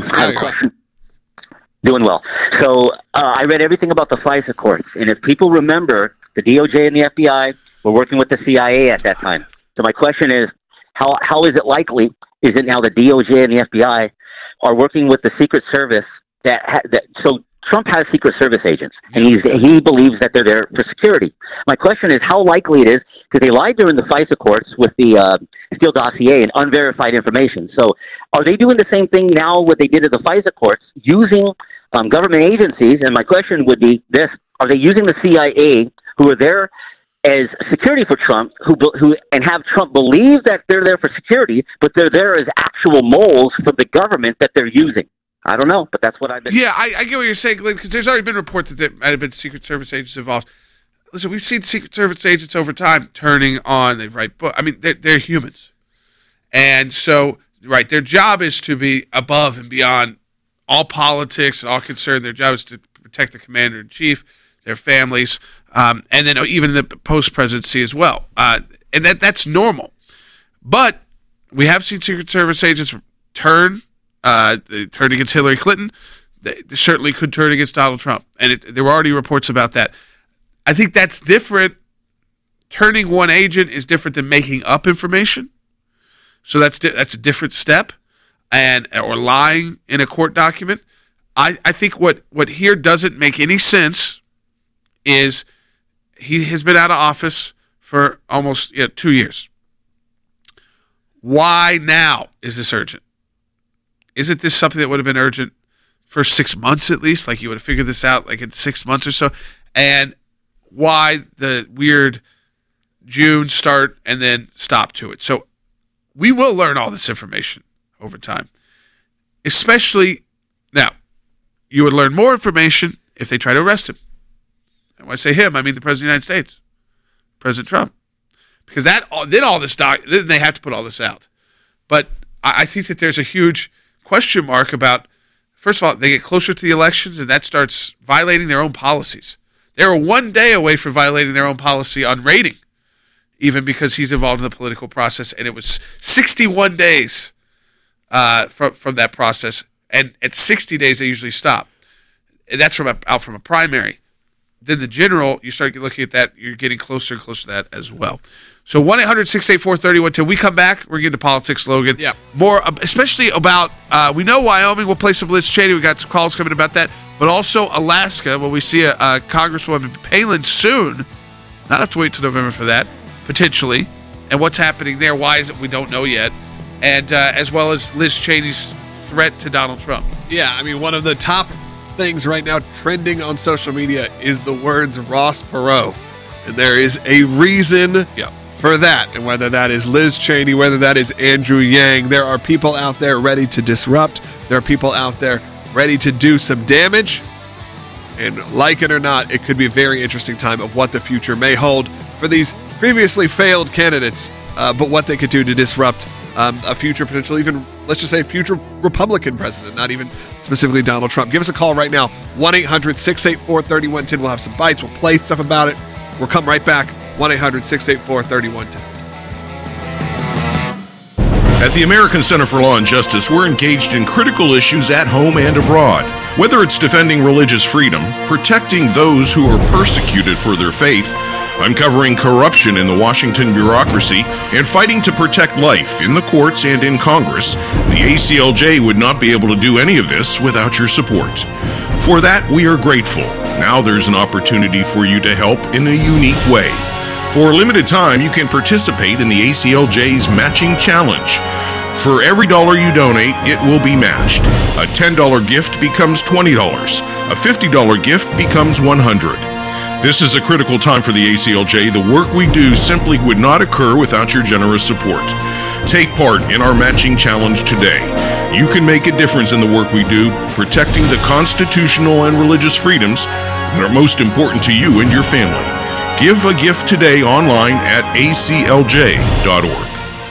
Speaker 9: Doing well. So I read everything about the FISA courts, and if people remember, the DOJ and the FBI were working with the CIA at that time. So my question is, how is it likely? Is it now the DOJ and the FBI are working with the Secret Service so Trump has Secret Service agents, and he believes that they're there for security. My question is how likely it is, because they lied during the FISA courts with the Steele dossier and unverified information. So are they doing the same thing now, what they did at the FISA courts, using government agencies? And my question would be this: are they using the CIA, who are there as security for Trump, who and have Trump believe that they're there for security, but they're there as actual moles for the government that they're using? I don't know, but that's what I've been...
Speaker 1: Yeah, I get what you're saying, Glenn, because there's already been reports that there might have been Secret Service agents involved. Listen, we've seen Secret Service agents over time turning on, they write books. I mean, they're humans. And so, right, their job is to be above and beyond all politics and all concern. Their job is to protect the commander-in-chief, their families, and then even the post-presidency as well. And that's normal. But we have seen Secret Service agents turn... they turned against Hillary Clinton. They certainly could turn against Donald Trump. And there were already reports about that. I think that's different. Turning one agent is different than making up information. So that's a different step. Or lying in a court document. I think what here doesn't make any sense is he has been out of office for almost 2 years. Why now is this urgent? Isn't this something that would have been urgent for 6 months at least? Like you would have figured this out like in 6 months or so. And why the weird June start and then stop to it? So we will learn all this information over time. Especially now, you would learn more information if they try to arrest him. And when I say him, I mean the President of the United States, President Trump. Because then they have to put all this out. But I think that there's a huge question mark about, first of all, they get closer to the elections and that starts violating their own policies. They are 1 day away from violating their own policy on rating, even because he's involved in the political process. And it was 61 days from that process. And at 60 days, they usually stop. And that's out from a primary. Then the general, you start looking at that, you're getting closer and closer to that as well. So 1-800-684-3110. We come back, we're getting to politics, Logan.
Speaker 6: Yeah.
Speaker 1: More, especially about, we know Wyoming, we'll play some Liz Cheney. We got some calls coming about that. But also Alaska, where we see a Congresswoman Palin soon. Not have to wait till November for that, potentially. And what's happening there, why is it we don't know yet. And as well as Liz Cheney's threat to Donald Trump.
Speaker 6: Yeah, I mean, one of the top things right now trending on social media is the words Ross Perot. And there is a reason for that. And whether that is Liz Cheney, whether that is Andrew Yang, there are people out there ready to disrupt. There are people out there ready to do some damage. And like it or not, it could be a very interesting time of what the future may hold for these previously failed candidates, but what they could do to disrupt a future potential, even, let's just say, future Republican president, not even specifically Donald Trump. Give us a call right now, 1-800-684-3110. We'll have some bites. We'll play stuff about it. We'll come right back, 1-800-684-3110.
Speaker 3: At the American Center for Law and Justice, we're engaged in critical issues at home and abroad. Whether it's defending religious freedom, protecting those who are persecuted for their faith, uncovering corruption in the Washington bureaucracy, and fighting to protect life in the courts and in Congress, the ACLJ would not be able to do any of this without your support. For that, we are grateful. Now there's an opportunity for you to help in a unique way. For a limited time, you can participate in the ACLJ's Matching Challenge. For every dollar you donate, it will be matched. A $10 gift becomes $20. A $50 gift becomes $100. This is a critical time for the ACLJ. The work we do simply would not occur without your generous support. Take part in our Matching Challenge today. You can make a difference in the work we do, protecting the constitutional and religious freedoms that are most important to you and your family. Give a gift today online at aclj.org.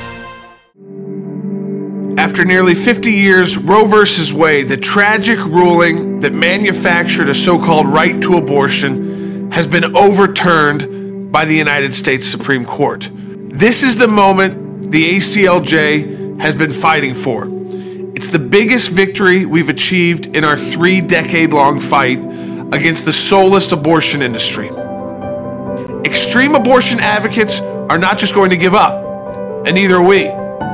Speaker 1: After nearly 50 years, Roe v. Wade, the tragic ruling that manufactured a so-called right to abortion, has been overturned by the United States Supreme Court. This is the moment the ACLJ has been fighting for. It's the biggest victory we've achieved in our 3-decade-long fight against the soulless abortion industry. Extreme abortion advocates are not just going to give up, and neither are we.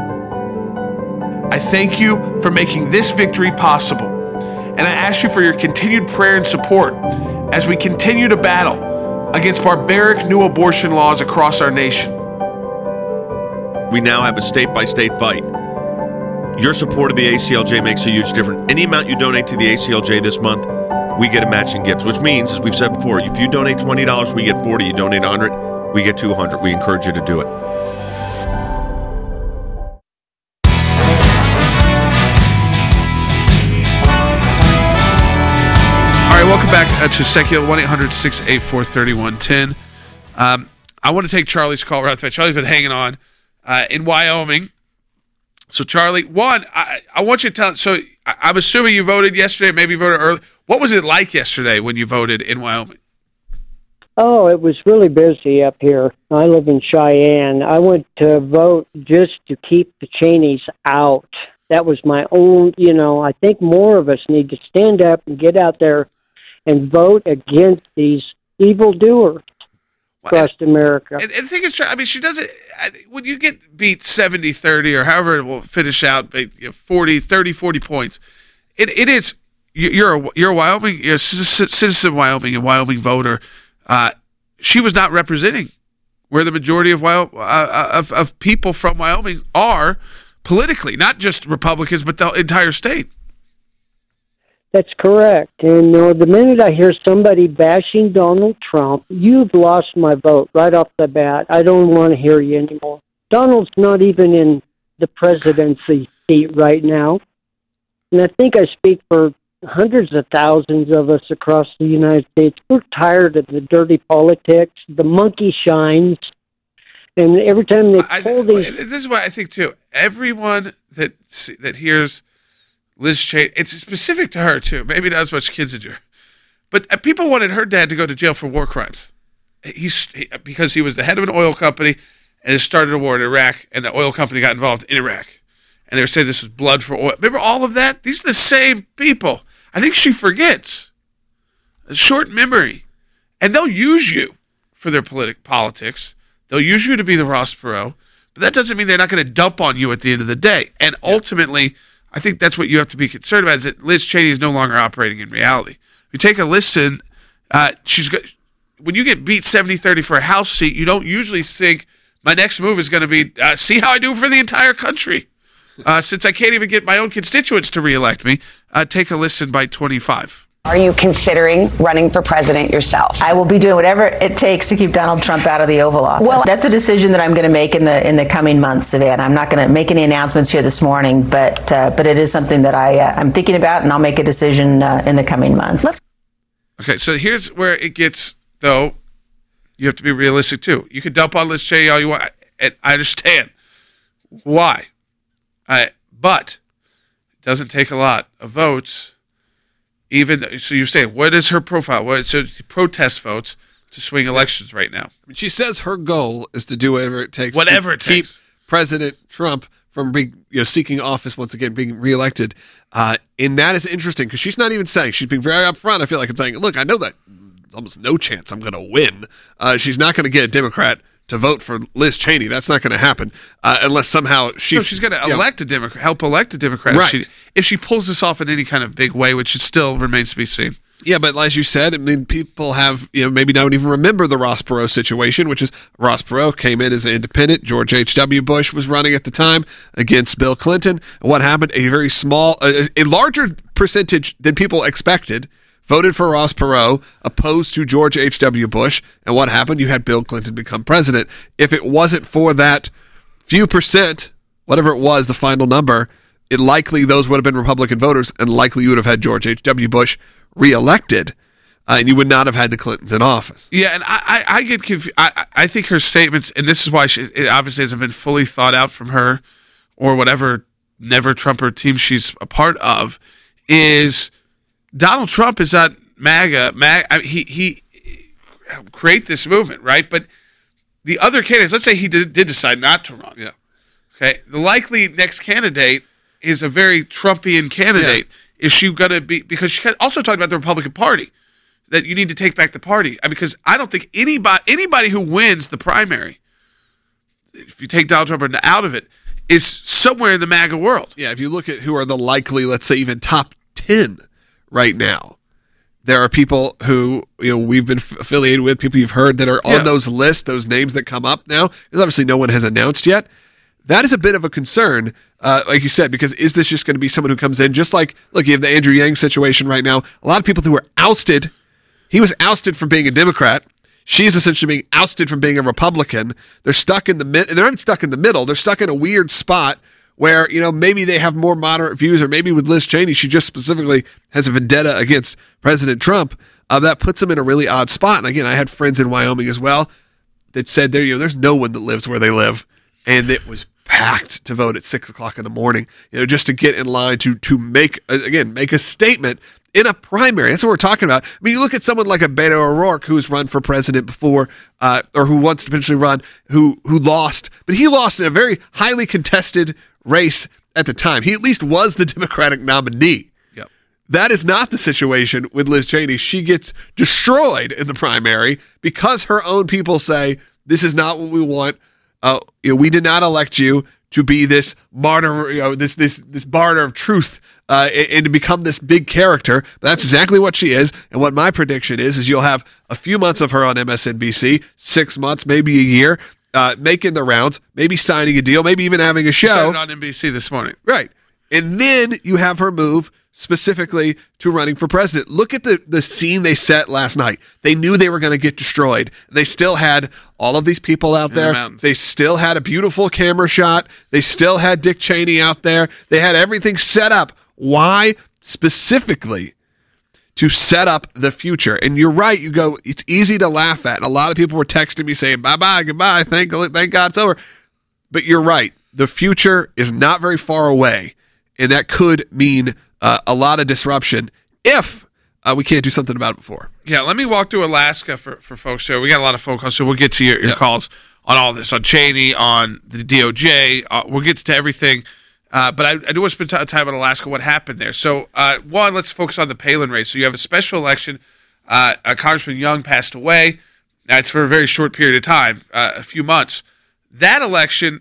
Speaker 1: I thank you for making this victory possible, and I ask you for your continued prayer and support as we continue to battle against barbaric new abortion laws across our nation.
Speaker 4: We now have a state-by-state fight. Your support of the ACLJ makes a huge difference. Any amount you donate to the ACLJ this month, we get a matching gift, which means, as we've said before, if you donate $20, we get $40. You donate $100, we get $200. We encourage you to do it.
Speaker 1: All right, welcome back to Secular, 1-800-684-3110. I want to take Charlie's call right away. Charlie's been hanging on in Wyoming. So, Charlie, I want you to tell. So, I'm assuming you voted yesterday, maybe you voted early. What was it like yesterday when you voted in Wyoming?
Speaker 10: Oh, it was really busy up here. I live in Cheyenne. I went to vote just to keep the Cheneys out. That was my own, I think more of us need to stand up and get out there and vote against these evildoers across America.
Speaker 1: And the thing is, I mean, she doesn't, when you get beat 70-30 or however it will finish out, 40 points, it is, you're a Wyoming, you're a citizen of Wyoming, a Wyoming voter. She was not representing where the majority of people from Wyoming are politically, not just Republicans, but the entire state.
Speaker 10: That's correct. And the minute I hear somebody bashing Donald Trump, you've lost my vote right off the bat. I don't want to hear you anymore. Donald's not even in the presidency seat right now. And I think I speak for hundreds of thousands of us across the United States. We're tired of the dirty politics, the monkey shines, and every time they pull these...
Speaker 1: This is what I think, too. Everyone that hears Liz Cheney, it's specific to her, too. Maybe not as much Kinzinger. But people wanted her dad to go to jail for war crimes. Because he was the head of an oil company and had started a war in Iraq, and the oil company got involved in Iraq. And they were saying this was blood for oil. Remember all of that? These are the same people. I think she forgets. A short memory. And they'll use you for their politics. They'll use you to be the Ross Perot. But that doesn't mean they're not going to dump on you at the end of the day. And ultimately, I think that's what you have to be concerned about, is that Liz Cheney is no longer operating in reality. If you take a listen, when you get beat 70-30 for a House seat, you don't usually think, my next move is going to be, see how I do for the entire country. Since I can't even get my own constituents to reelect me, take a listen by 25.
Speaker 11: Are you considering running for president yourself?
Speaker 12: I will be doing whatever it takes to keep Donald Trump out of the Oval Office. Well, that's a decision that I'm going to make in the coming months, Savannah. I'm not going to make any announcements here this morning, but it is something that I'm thinking about, and I'll make a decision in the coming months.
Speaker 1: Okay, so here's where it gets, though, you have to be realistic, too. You can dump on Liz Cheney all you want, and I understand why. But it doesn't take a lot of votes. So you say, what is her profile? So protest votes to swing elections right now.
Speaker 6: She says her goal is to do whatever it takes
Speaker 1: to keep
Speaker 6: President Trump from being, seeking office once again, being reelected. And that is interesting because she's not even saying, she's being very upfront. I feel like it's saying, look, I know that there's almost no chance I'm going to win. She's not going to get a Democrat to vote for Liz Cheney. That's not going to happen unless somehow
Speaker 1: she's going to elect a Democrat, help elect a Democrat.
Speaker 6: Right.
Speaker 1: If she pulls this off in any kind of big way, which it still remains to be seen.
Speaker 6: Yeah, but as you said, I mean, people have, maybe don't even remember the Ross Perot situation, which is Ross Perot came in as an independent. George H.W. Bush was running at the time against Bill Clinton. And what happened? A very small, a larger percentage than people expected voted for Ross Perot, opposed to George H.W. Bush. And what happened? You had Bill Clinton become president. If it wasn't for that few percent, whatever it was, the final number, it likely those would have been Republican voters, and likely you would have had George H.W. Bush reelected, and you would not have had the Clintons in office.
Speaker 1: Yeah, and I get confused. I think her statements, and this is why it obviously hasn't been fully thought out from her or whatever Never Trumper team she's a part of, is Donald Trump is not MAGA. He create this movement, right? But the other candidates, let's say he did decide not to run.
Speaker 6: Yeah.
Speaker 1: Okay. The likely next candidate is a very Trumpian candidate. Yeah. Is she going to be, because she also talked about the Republican Party, that you need to take back the party. Because I don't think anybody who wins the primary, if you take Donald Trump out of it, is somewhere in the MAGA world.
Speaker 6: Yeah, if you look at who are the likely, let's say even top 10 right now, there are people who we've been affiliated with, people you've heard that are on those lists, those names that come up now. Because obviously no one has announced yet. That is a bit of a concern, like you said, because is this just going to be someone who comes in just like, look, you have the Andrew Yang situation right now. A lot of people who were ousted, he was ousted from being a Democrat. She's essentially being ousted from being a Republican. They're stuck in the they're not stuck in the middle. They're stuck in a weird spot where, maybe they have more moderate views, or maybe with Liz Cheney, she just specifically has a vendetta against President Trump. That puts them in a really odd spot. And again, I had friends in Wyoming as well that said there's no one that lives where they live. And it was packed to vote at 6:00 in the morning, just to get in line to make a statement in a primary. That's what we're talking about. I mean, you look at someone like a Beto O'Rourke who's run for president before, or who wants to potentially run, who lost, but he lost in a very highly contested race at the time. He at least was the Democratic nominee.
Speaker 1: Yep.
Speaker 6: That is not the situation with Liz Cheney. She gets destroyed in the primary because her own people say, this is not what we want. We did not elect you to be this martyr, this martyr of truth, and to become this big character. But that's exactly what she is. And what my prediction is you'll have a few months of her on MSNBC, 6 months, maybe a year, making the rounds, maybe signing a deal, maybe even having a show.
Speaker 1: Started on NBC this morning.
Speaker 6: Right. And then you have her move specifically to running for president. Look at the scene they set last night. They knew they were going to get destroyed. They still had all of these people out there. They still had a beautiful camera shot. They still had Dick Cheney out there. They had everything set up. Why? Specifically to set up the future. And you're right. You go, it's easy to laugh at. And a lot of people were texting me saying, bye-bye, goodbye, thank God it's over. But you're right. The future is not very far away. And that could mean a lot of disruption if we can't do something about it before.
Speaker 1: Yeah, let me walk through Alaska for folks here. We got a lot of phone calls, so we'll get to your calls on all this, on Cheney, on the DOJ. We'll get to everything. But I do want to spend time on Alaska, what happened there. So, one, let's focus on the Palin race. So you have a special election. Congressman Young passed away. Now, it's for a very short period of time, a few months. That election,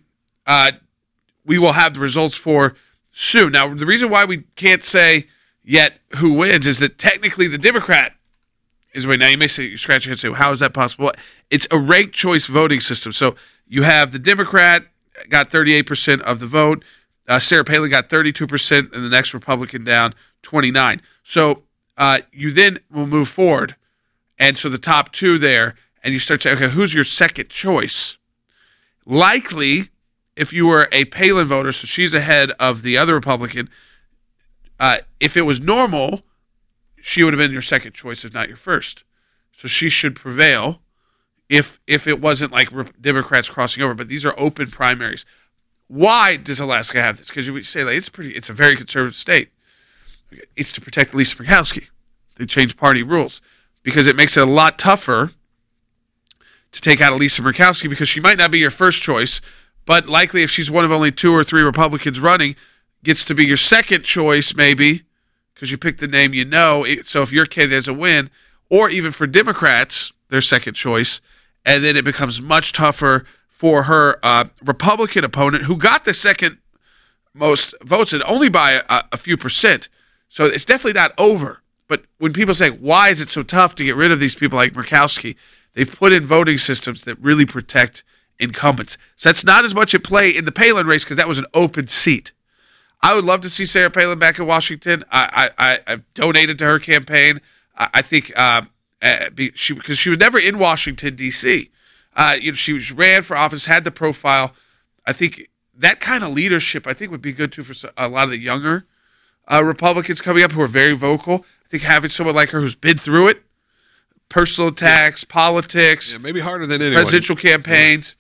Speaker 1: we will have the results for soon. Now, the reason why we can't say yet who wins is that technically the Democrat is winning. Now, you may say, you scratch your head and say, well, how is that possible? It's a ranked choice voting system. So you have the Democrat got 38% of the vote. Sarah Palin got 32%, and the next Republican down 29%. So you then will move forward, and so the top two there, and you start saying, okay, who's your second choice? Likely, if you were a Palin voter, so she's ahead of the other Republican, if it was normal, she would have been your second choice, if not your first. So she should prevail if it wasn't like Democrats crossing over. But these are open primaries. Why does Alaska have this? Because you say like it's a very conservative state. It's to protect Lisa Murkowski. They change party rules because it makes it a lot tougher to take out Lisa Murkowski because she might not be your first choice, but likely if she's one of only 2 or 3 Republicans running, gets to be your second choice maybe because you picked the name you know. So if your candidate has a win, or even for Democrats, their second choice, and then it becomes much tougher for her Republican opponent who got the second most votes and only by a few percent. So it's definitely not over. But when people say, why is it so tough to get rid of these people like Murkowski, they've put in voting systems that really protect incumbents. So that's not as much at play in the Palin race because that was an open seat. I would love to see Sarah Palin back in Washington. I've donated to her campaign. I think because she was never in Washington, D.C. She ran for office, had the profile. I think that kind of leadership, I think, would be good, too, for a lot of the younger Republicans coming up who are very vocal. I think having someone like her who's been through it, personal attacks, politics,
Speaker 6: maybe harder than anyone.
Speaker 1: Presidential campaigns.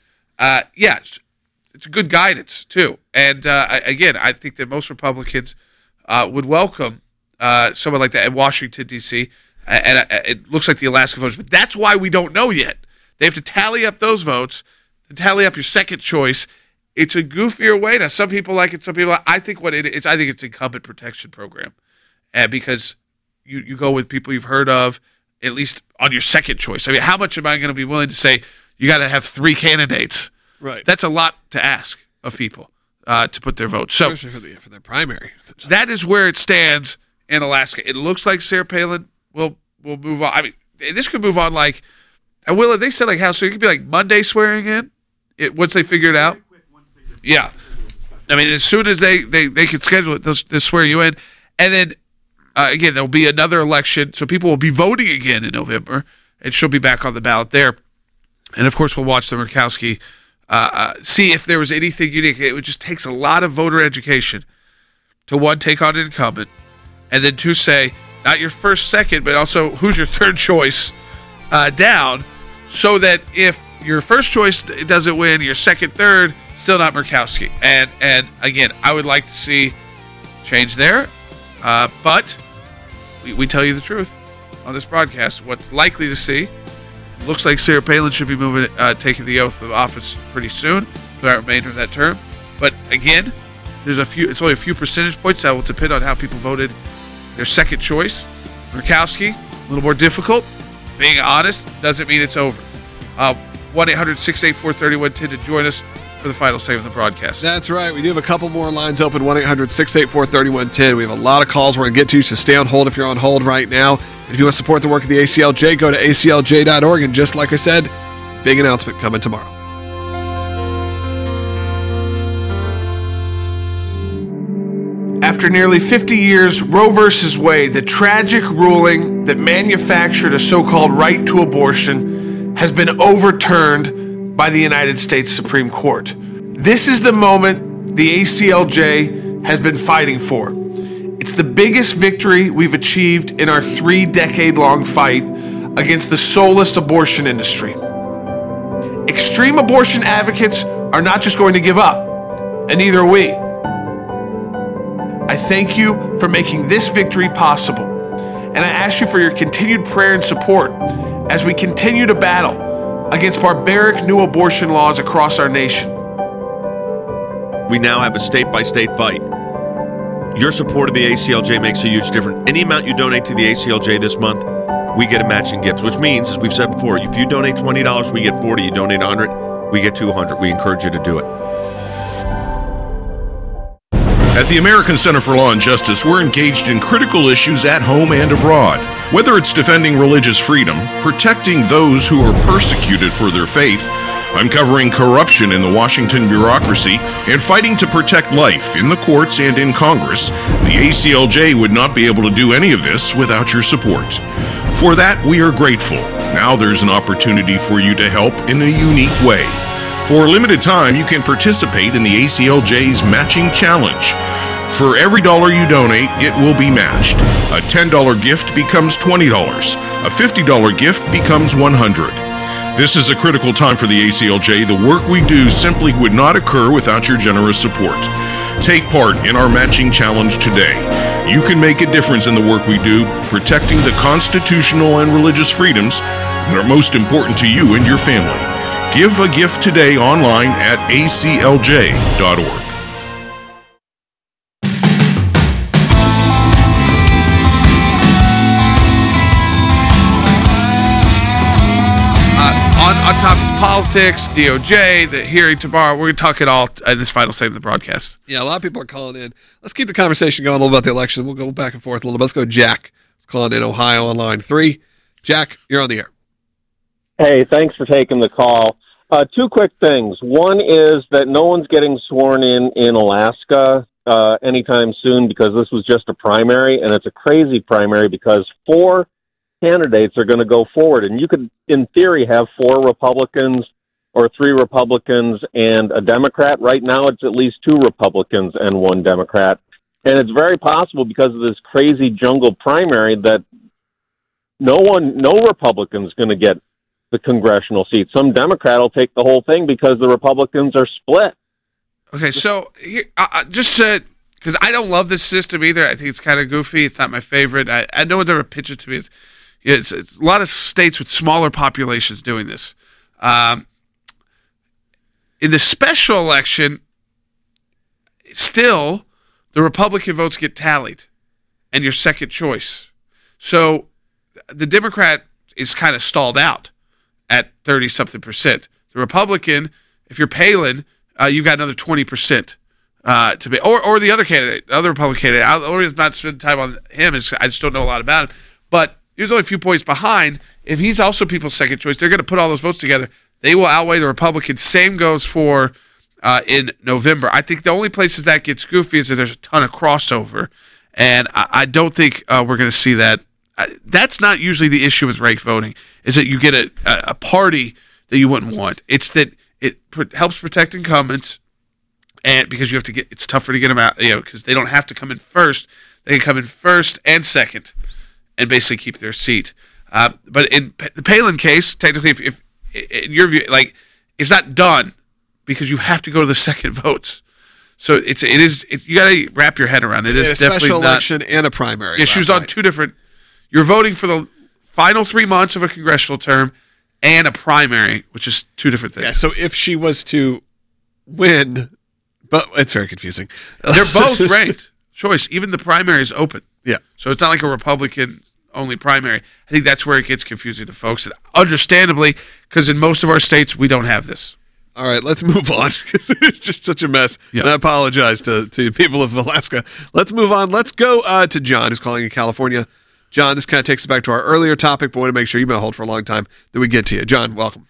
Speaker 1: It's good guidance, too. And, again, I think that most Republicans would welcome someone like that in Washington, D.C., and it looks like the Alaska voters. But that's why we don't know yet. They have to tally up those votes, tally up your second choice. It's a goofier way. Now, some people like it, some people I think what it is, I think it's an incumbent protection program. Because you go with people you've heard of, at least on your second choice. I mean, how much am I going to be willing to say you got to have 3 candidates?
Speaker 6: Right.
Speaker 1: That's a lot to ask of people to put their vote. So
Speaker 6: especially for their primary.
Speaker 1: That is where it stands in Alaska. It looks like Sarah Palin will move on. I mean, this could move on like, if they said like how soon, it could be like Monday swearing in once they figure it out. Yeah. I mean, as soon as they can schedule it, they'll swear you in. And then, again, there'll be another election, so people will be voting again in November, and she'll be back on the ballot there. And, of course, we'll watch the Murkowski, see if there was anything unique. It just takes a lot of voter education to, 1, take on an incumbent, and then 2, say, not your first, second, but also who's your third choice down, so that if your first choice doesn't win, your second, third, still not Murkowski. And again, I would like to see change there, but we tell you the truth on this broadcast. What's likely to see, looks like Sarah Palin should be taking the oath of office pretty soon for the remainder of that term. But again, it's only a few percentage points that will depend on how people voted their second choice. Murkowski, a little more difficult. Being honest doesn't mean it's over. 1-800-684-3110 to join us for the final say of the broadcast.
Speaker 6: That's right. We do have a couple more lines open, 1-800-684-3110. We have a lot of calls we're going to get to, so stay on hold if you're on hold right now. And if you want to support the work of the ACLJ, go to aclj.org. And just like I said, big announcement coming tomorrow.
Speaker 1: After nearly 50 years, Roe v. Wade, the tragic ruling that manufactured a so-called right to abortion, has been overturned by the United States Supreme Court. This is the moment the ACLJ has been fighting for. It's the biggest victory we've achieved in our 3-decade-long fight against the soulless abortion industry. Extreme abortion advocates are not just going to give up, and neither are we. I thank you for making this victory possible, and I ask you for your continued prayer and support as we continue to battle against barbaric new abortion laws across our nation.
Speaker 4: We now have a state-by-state fight. Your support of the ACLJ makes a huge difference. Any amount you donate to the ACLJ this month, we get a matching gift, which means, as we've said before, if you donate $20, we get $40. You donate $100, we get $200. We encourage you to do it.
Speaker 3: At the American Center for Law and Justice, we're engaged in critical issues at home and abroad. Whether it's defending religious freedom, protecting those who are persecuted for their faith, uncovering corruption in the Washington bureaucracy, and fighting to protect life in the courts and in Congress, the ACLJ would not be able to do any of this without your support. For that, we are grateful. Now there's an opportunity for you to help in a unique way. For a limited time, you can participate in the ACLJ's Matching Challenge. For every dollar you donate, it will be matched. A $10 gift becomes $20. A $50 gift becomes $100. This is a critical time for the ACLJ. The work we do simply would not occur without your generous support. Take part in our Matching Challenge today. You can make a difference in the work we do, protecting the constitutional and religious freedoms that are most important to you and your family. Give a gift today online at aclj.org.
Speaker 1: On top of politics, DOJ, the hearing tomorrow. We're going to talk it all in this final segment of the broadcast.
Speaker 6: Yeah, a lot of people are calling in. Let's keep the conversation going a little about the election. We'll go back and forth a little bit. Let's go Jack. Let's call in Ohio on line 3. Jack, you're on the air.
Speaker 13: Hey, thanks for taking the call. Two quick things. One is that no one's getting sworn in Alaska anytime soon because this was just a primary, and it's a crazy primary because 4 candidates are going to go forward, and you could, in theory, have 4 Republicans or 3 Republicans and a Democrat. Right now, it's at least 2 Republicans and 1 Democrat, and it's very possible because of this crazy jungle primary that no Republican's going to get the congressional seat. Some Democrat will take the whole thing because the Republicans are split.
Speaker 1: Okay, so here, just because I don't love this system either. I think it's kind of goofy. It's not my favorite. I no one's ever pitched it to me. It's a lot of states with smaller populations doing this. In the special election, still, the Republican votes get tallied, and your second choice. So the Democrat is kind of stalled out at 30-something%. The Republican, if you're Palin, you've got another 20% to be, or the other candidate, the other Republican candidate. I'll always not spend time on him. I just don't know a lot about him, but he was only a few points behind. If he's also people's second choice, they're going to put all those votes together. They will outweigh the Republicans. Same goes for in November. I think the only places that gets goofy is that there's a ton of crossover, and I don't think we're going to see that. That's not usually the issue with ranked voting, is that you get a party that you wouldn't want. It's that it helps protect incumbents, and because you have to get, it's tougher to get them out, because they don't have to come in first. They can come in first and second and basically keep their seat. But in the Palin case, technically, if in your view, it's not done because you have to go to the second votes. So it is you got to wrap your head around it. It is definitely
Speaker 6: special election and a primary.
Speaker 1: Yeah, she was on 2 different. You're voting for the final 3 months of a congressional term and a primary, which is 2 different things.
Speaker 6: Yeah. So if she was to win, but it's very confusing.
Speaker 1: They're both ranked choice. Even the primary is open.
Speaker 6: Yeah.
Speaker 1: So it's not like a Republican-only primary. I think that's where it gets confusing to folks. And understandably, because in most of our states, we don't have this.
Speaker 6: All right, let's move on because it's just such a mess. Yep. And I apologize to people of Alaska. Let's move on. Let's go to John, who's calling in California. John, this kind of takes us back to our earlier topic, but I want to make sure you've been on hold for a long time that we get to you. John, welcome.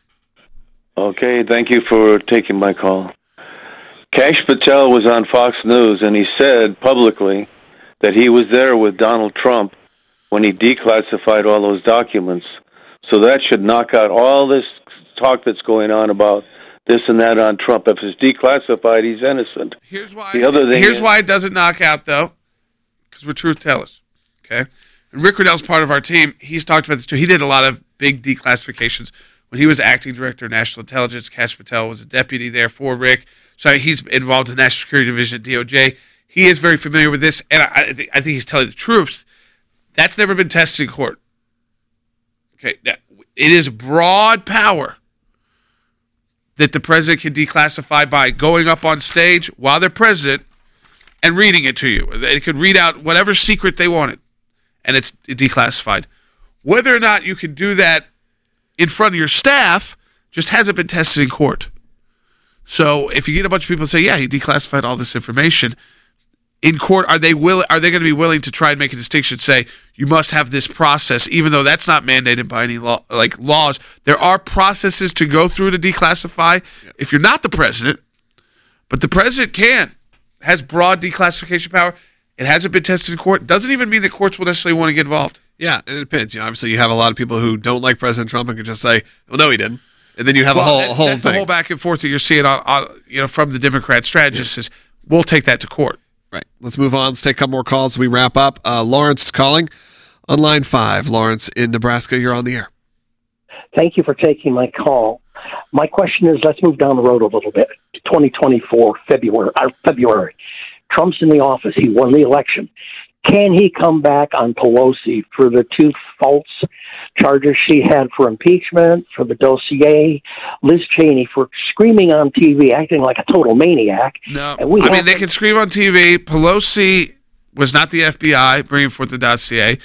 Speaker 14: Okay, thank you for taking my call. Kash Patel was on Fox News, and he said publicly that he was there with Donald Trump when he declassified all those documents. So that should knock out all this talk that's going on about this and that on Trump. If it's declassified, he's innocent.
Speaker 1: Here's why it doesn't knock out, though, because we're truth tellers, okay? And Rick Riddell's part of our team. He's talked about this, too. He did a lot of big declassifications. When he was acting director of National Intelligence, Kash Patel was a deputy there for Rick. So he's involved in the National Security Division at DOJ. He is very familiar with this, and I think he's telling the truth. That's never been tested in court. Okay, now, it is broad power that the president can declassify by going up on stage while they're president and reading it to you. They could read out whatever secret they wanted, and it's declassified. Whether or not you can do that in front of your staff just hasn't been tested in court. So if you get a bunch of people say, yeah, he declassified all this information, in court, are they going to be willing to try and make a distinction, say you must have this process, even though that's not mandated by any law, like laws? There are processes to go through to declassify if you're not the president, but the president has broad declassification power. It hasn't been tested in court. Doesn't even mean the courts will necessarily want to get involved.
Speaker 6: Yeah, and it depends. Obviously, you have a lot of people who don't like President Trump and can just say, "Well, no, he didn't," and then you have a whole thing.
Speaker 1: The whole back and forth that you're seeing on from the Democrat strategists is, we'll take that to court.
Speaker 6: Right. Let's move on. Let's take a couple more calls as we wrap up. Lawrence is calling on line 5. Lawrence in Nebraska, you're on the air.
Speaker 15: Thank you for taking my call. My question is, let's move down the road a little bit. 2024 February. Trump's in the office. He won the election. Can he come back on Pelosi for the two false charges she had for impeachment, for the dossier, Liz Cheney for screaming on TV, acting like a total maniac?
Speaker 1: No, they can scream on TV. Pelosi was not the FBI bringing forth the dossier.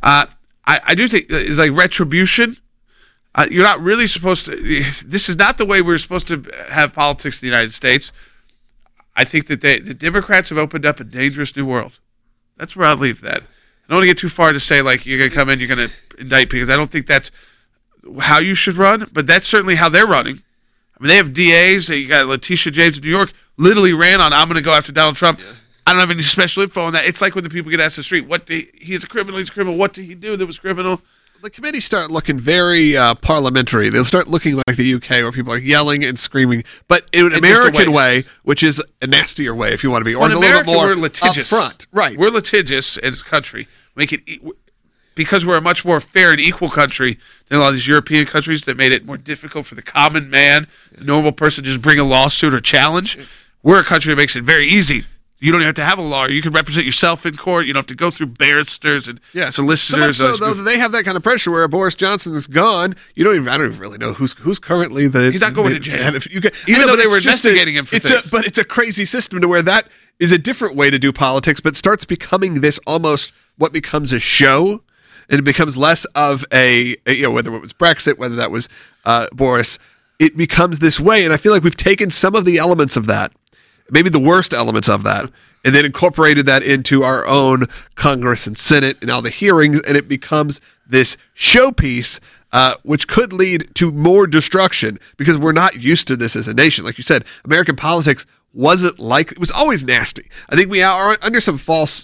Speaker 1: I do think it's like retribution. You're not really supposed to. This is not the way we're supposed to have politics in the United States. I think that the Democrats have opened up a dangerous new world. That's where I'll leave that. I don't want to get too far to say, like, you're going to come in, you're going to indict, because I don't think that's how you should run, but that's certainly how they're running. I mean, they have DAs. You got Letitia James in New York, literally ran on, I'm going to go after Donald Trump. Yeah. I don't have any special info on that. It's like when the people get asked in the street, he's a criminal, What did he do that was criminal?
Speaker 6: The committees start looking very parliamentary. They'll start looking like the UK, where people are yelling and screaming, but in an American way, which is a nastier way, if you want to be, or
Speaker 1: in
Speaker 6: a
Speaker 1: America,
Speaker 6: little bit more
Speaker 1: we're litigious.
Speaker 6: upfront. Right,
Speaker 1: we're litigious as a country. Because we're a much more fair and equal country than a lot of these European countries that made it more difficult for the common man, the normal person, to just bring a lawsuit or challenge. We're a country that makes it very easy. You don't even have to have a lawyer. You can represent yourself in court. You don't have to go through barristers and solicitors.
Speaker 6: So though, they have that kind of pressure where Boris Johnson is gone. I don't even really know who's currently the.
Speaker 1: He's not going to jail. Even though they were investigating him for things.
Speaker 6: But it's a crazy system to where that is a different way to do politics, but starts becoming this almost what becomes a show, and it becomes less of a whether it was Brexit, whether that was Boris, it becomes this way, and I feel like we've taken some of the elements of that, maybe the worst elements of that, and then incorporated that into our own Congress and Senate and all the hearings, and it becomes this showpiece, which could lead to more destruction because we're not used to this as a nation. Like you said, American politics wasn't like, it was always nasty. I think we are under some false,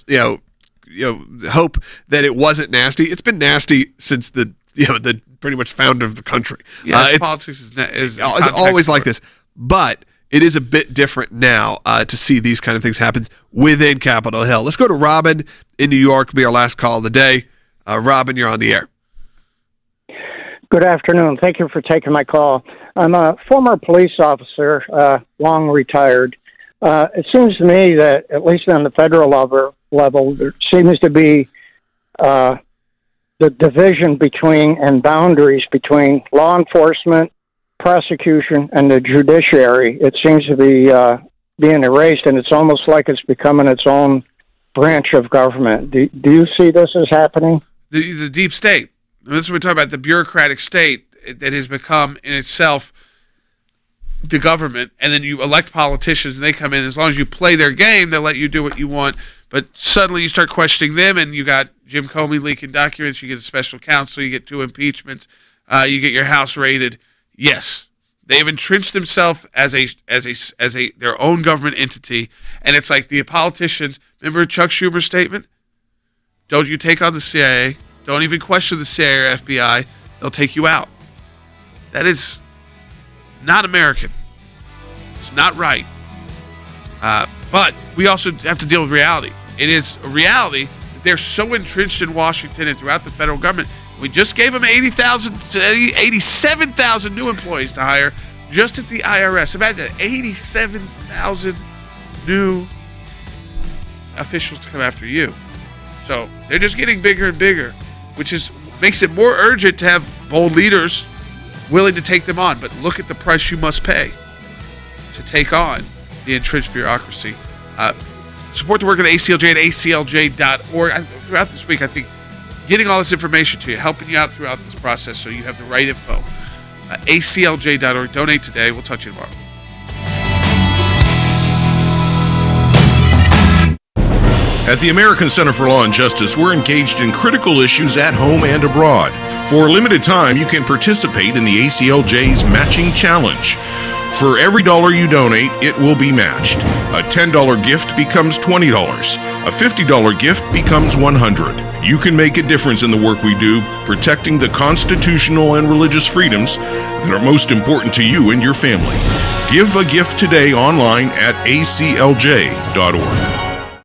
Speaker 6: hope that it wasn't nasty. It's been nasty since the pretty much founder of the country.
Speaker 1: Yeah, politics is
Speaker 6: always like this, but it is a bit different now to see these kind of things happen within Capitol Hill. Let's go to Robin in New York. Be our last call of the day. Robin, you're on the air.
Speaker 10: Good afternoon. Thank you for taking my call. I'm a former police officer, long retired. It seems to me that, at least on the federal level, there seems to be the division between and boundaries between law enforcement, prosecution, and the judiciary. It seems to be being erased, and it's almost like it's becoming its own branch of government. Do you see this as happening?
Speaker 1: The deep state. This is what we're talking about, the bureaucratic state that has become in itself the government, and then you elect politicians and they come in. As long as you play their game, they'll let you do what you want. But suddenly you start questioning them, and you got Jim Comey leaking documents, you get a special counsel, you get 2 impeachments, you get your house raided. Yes, they have entrenched themselves as their own government entity, and it's like the politicians. Remember Chuck Schumer's statement? Don't you take on the CIA? Don't even question the CIA or FBI. They'll take you out. That is not American. It's not right. But we also have to deal with reality. It is a reality that they're so entrenched in Washington and throughout the federal government. We just gave them 87,000 new employees to hire just at the IRS. Imagine that, 87,000 new officials to come after you. So they're just getting bigger and bigger, which makes it more urgent to have bold leaders willing to take them on. But look at the price you must pay to take on the entrenched bureaucracy. Support the work of the ACLJ at aclj.org. Throughout this week, I think getting all this information to you, helping you out throughout this process so you have the right info. aclj.org. Donate today. We'll talk to you tomorrow.
Speaker 3: At the American Center for Law and Justice, we're engaged in critical issues at home and abroad. For a limited time, you can participate in the ACLJ's Matching Challenge. For every dollar you donate, it will be matched. A $10 gift becomes $20. A $50 gift becomes $100. You can make a difference in the work we do, protecting the constitutional and religious freedoms that are most important to you and your family. Give a gift today online at aclj.org.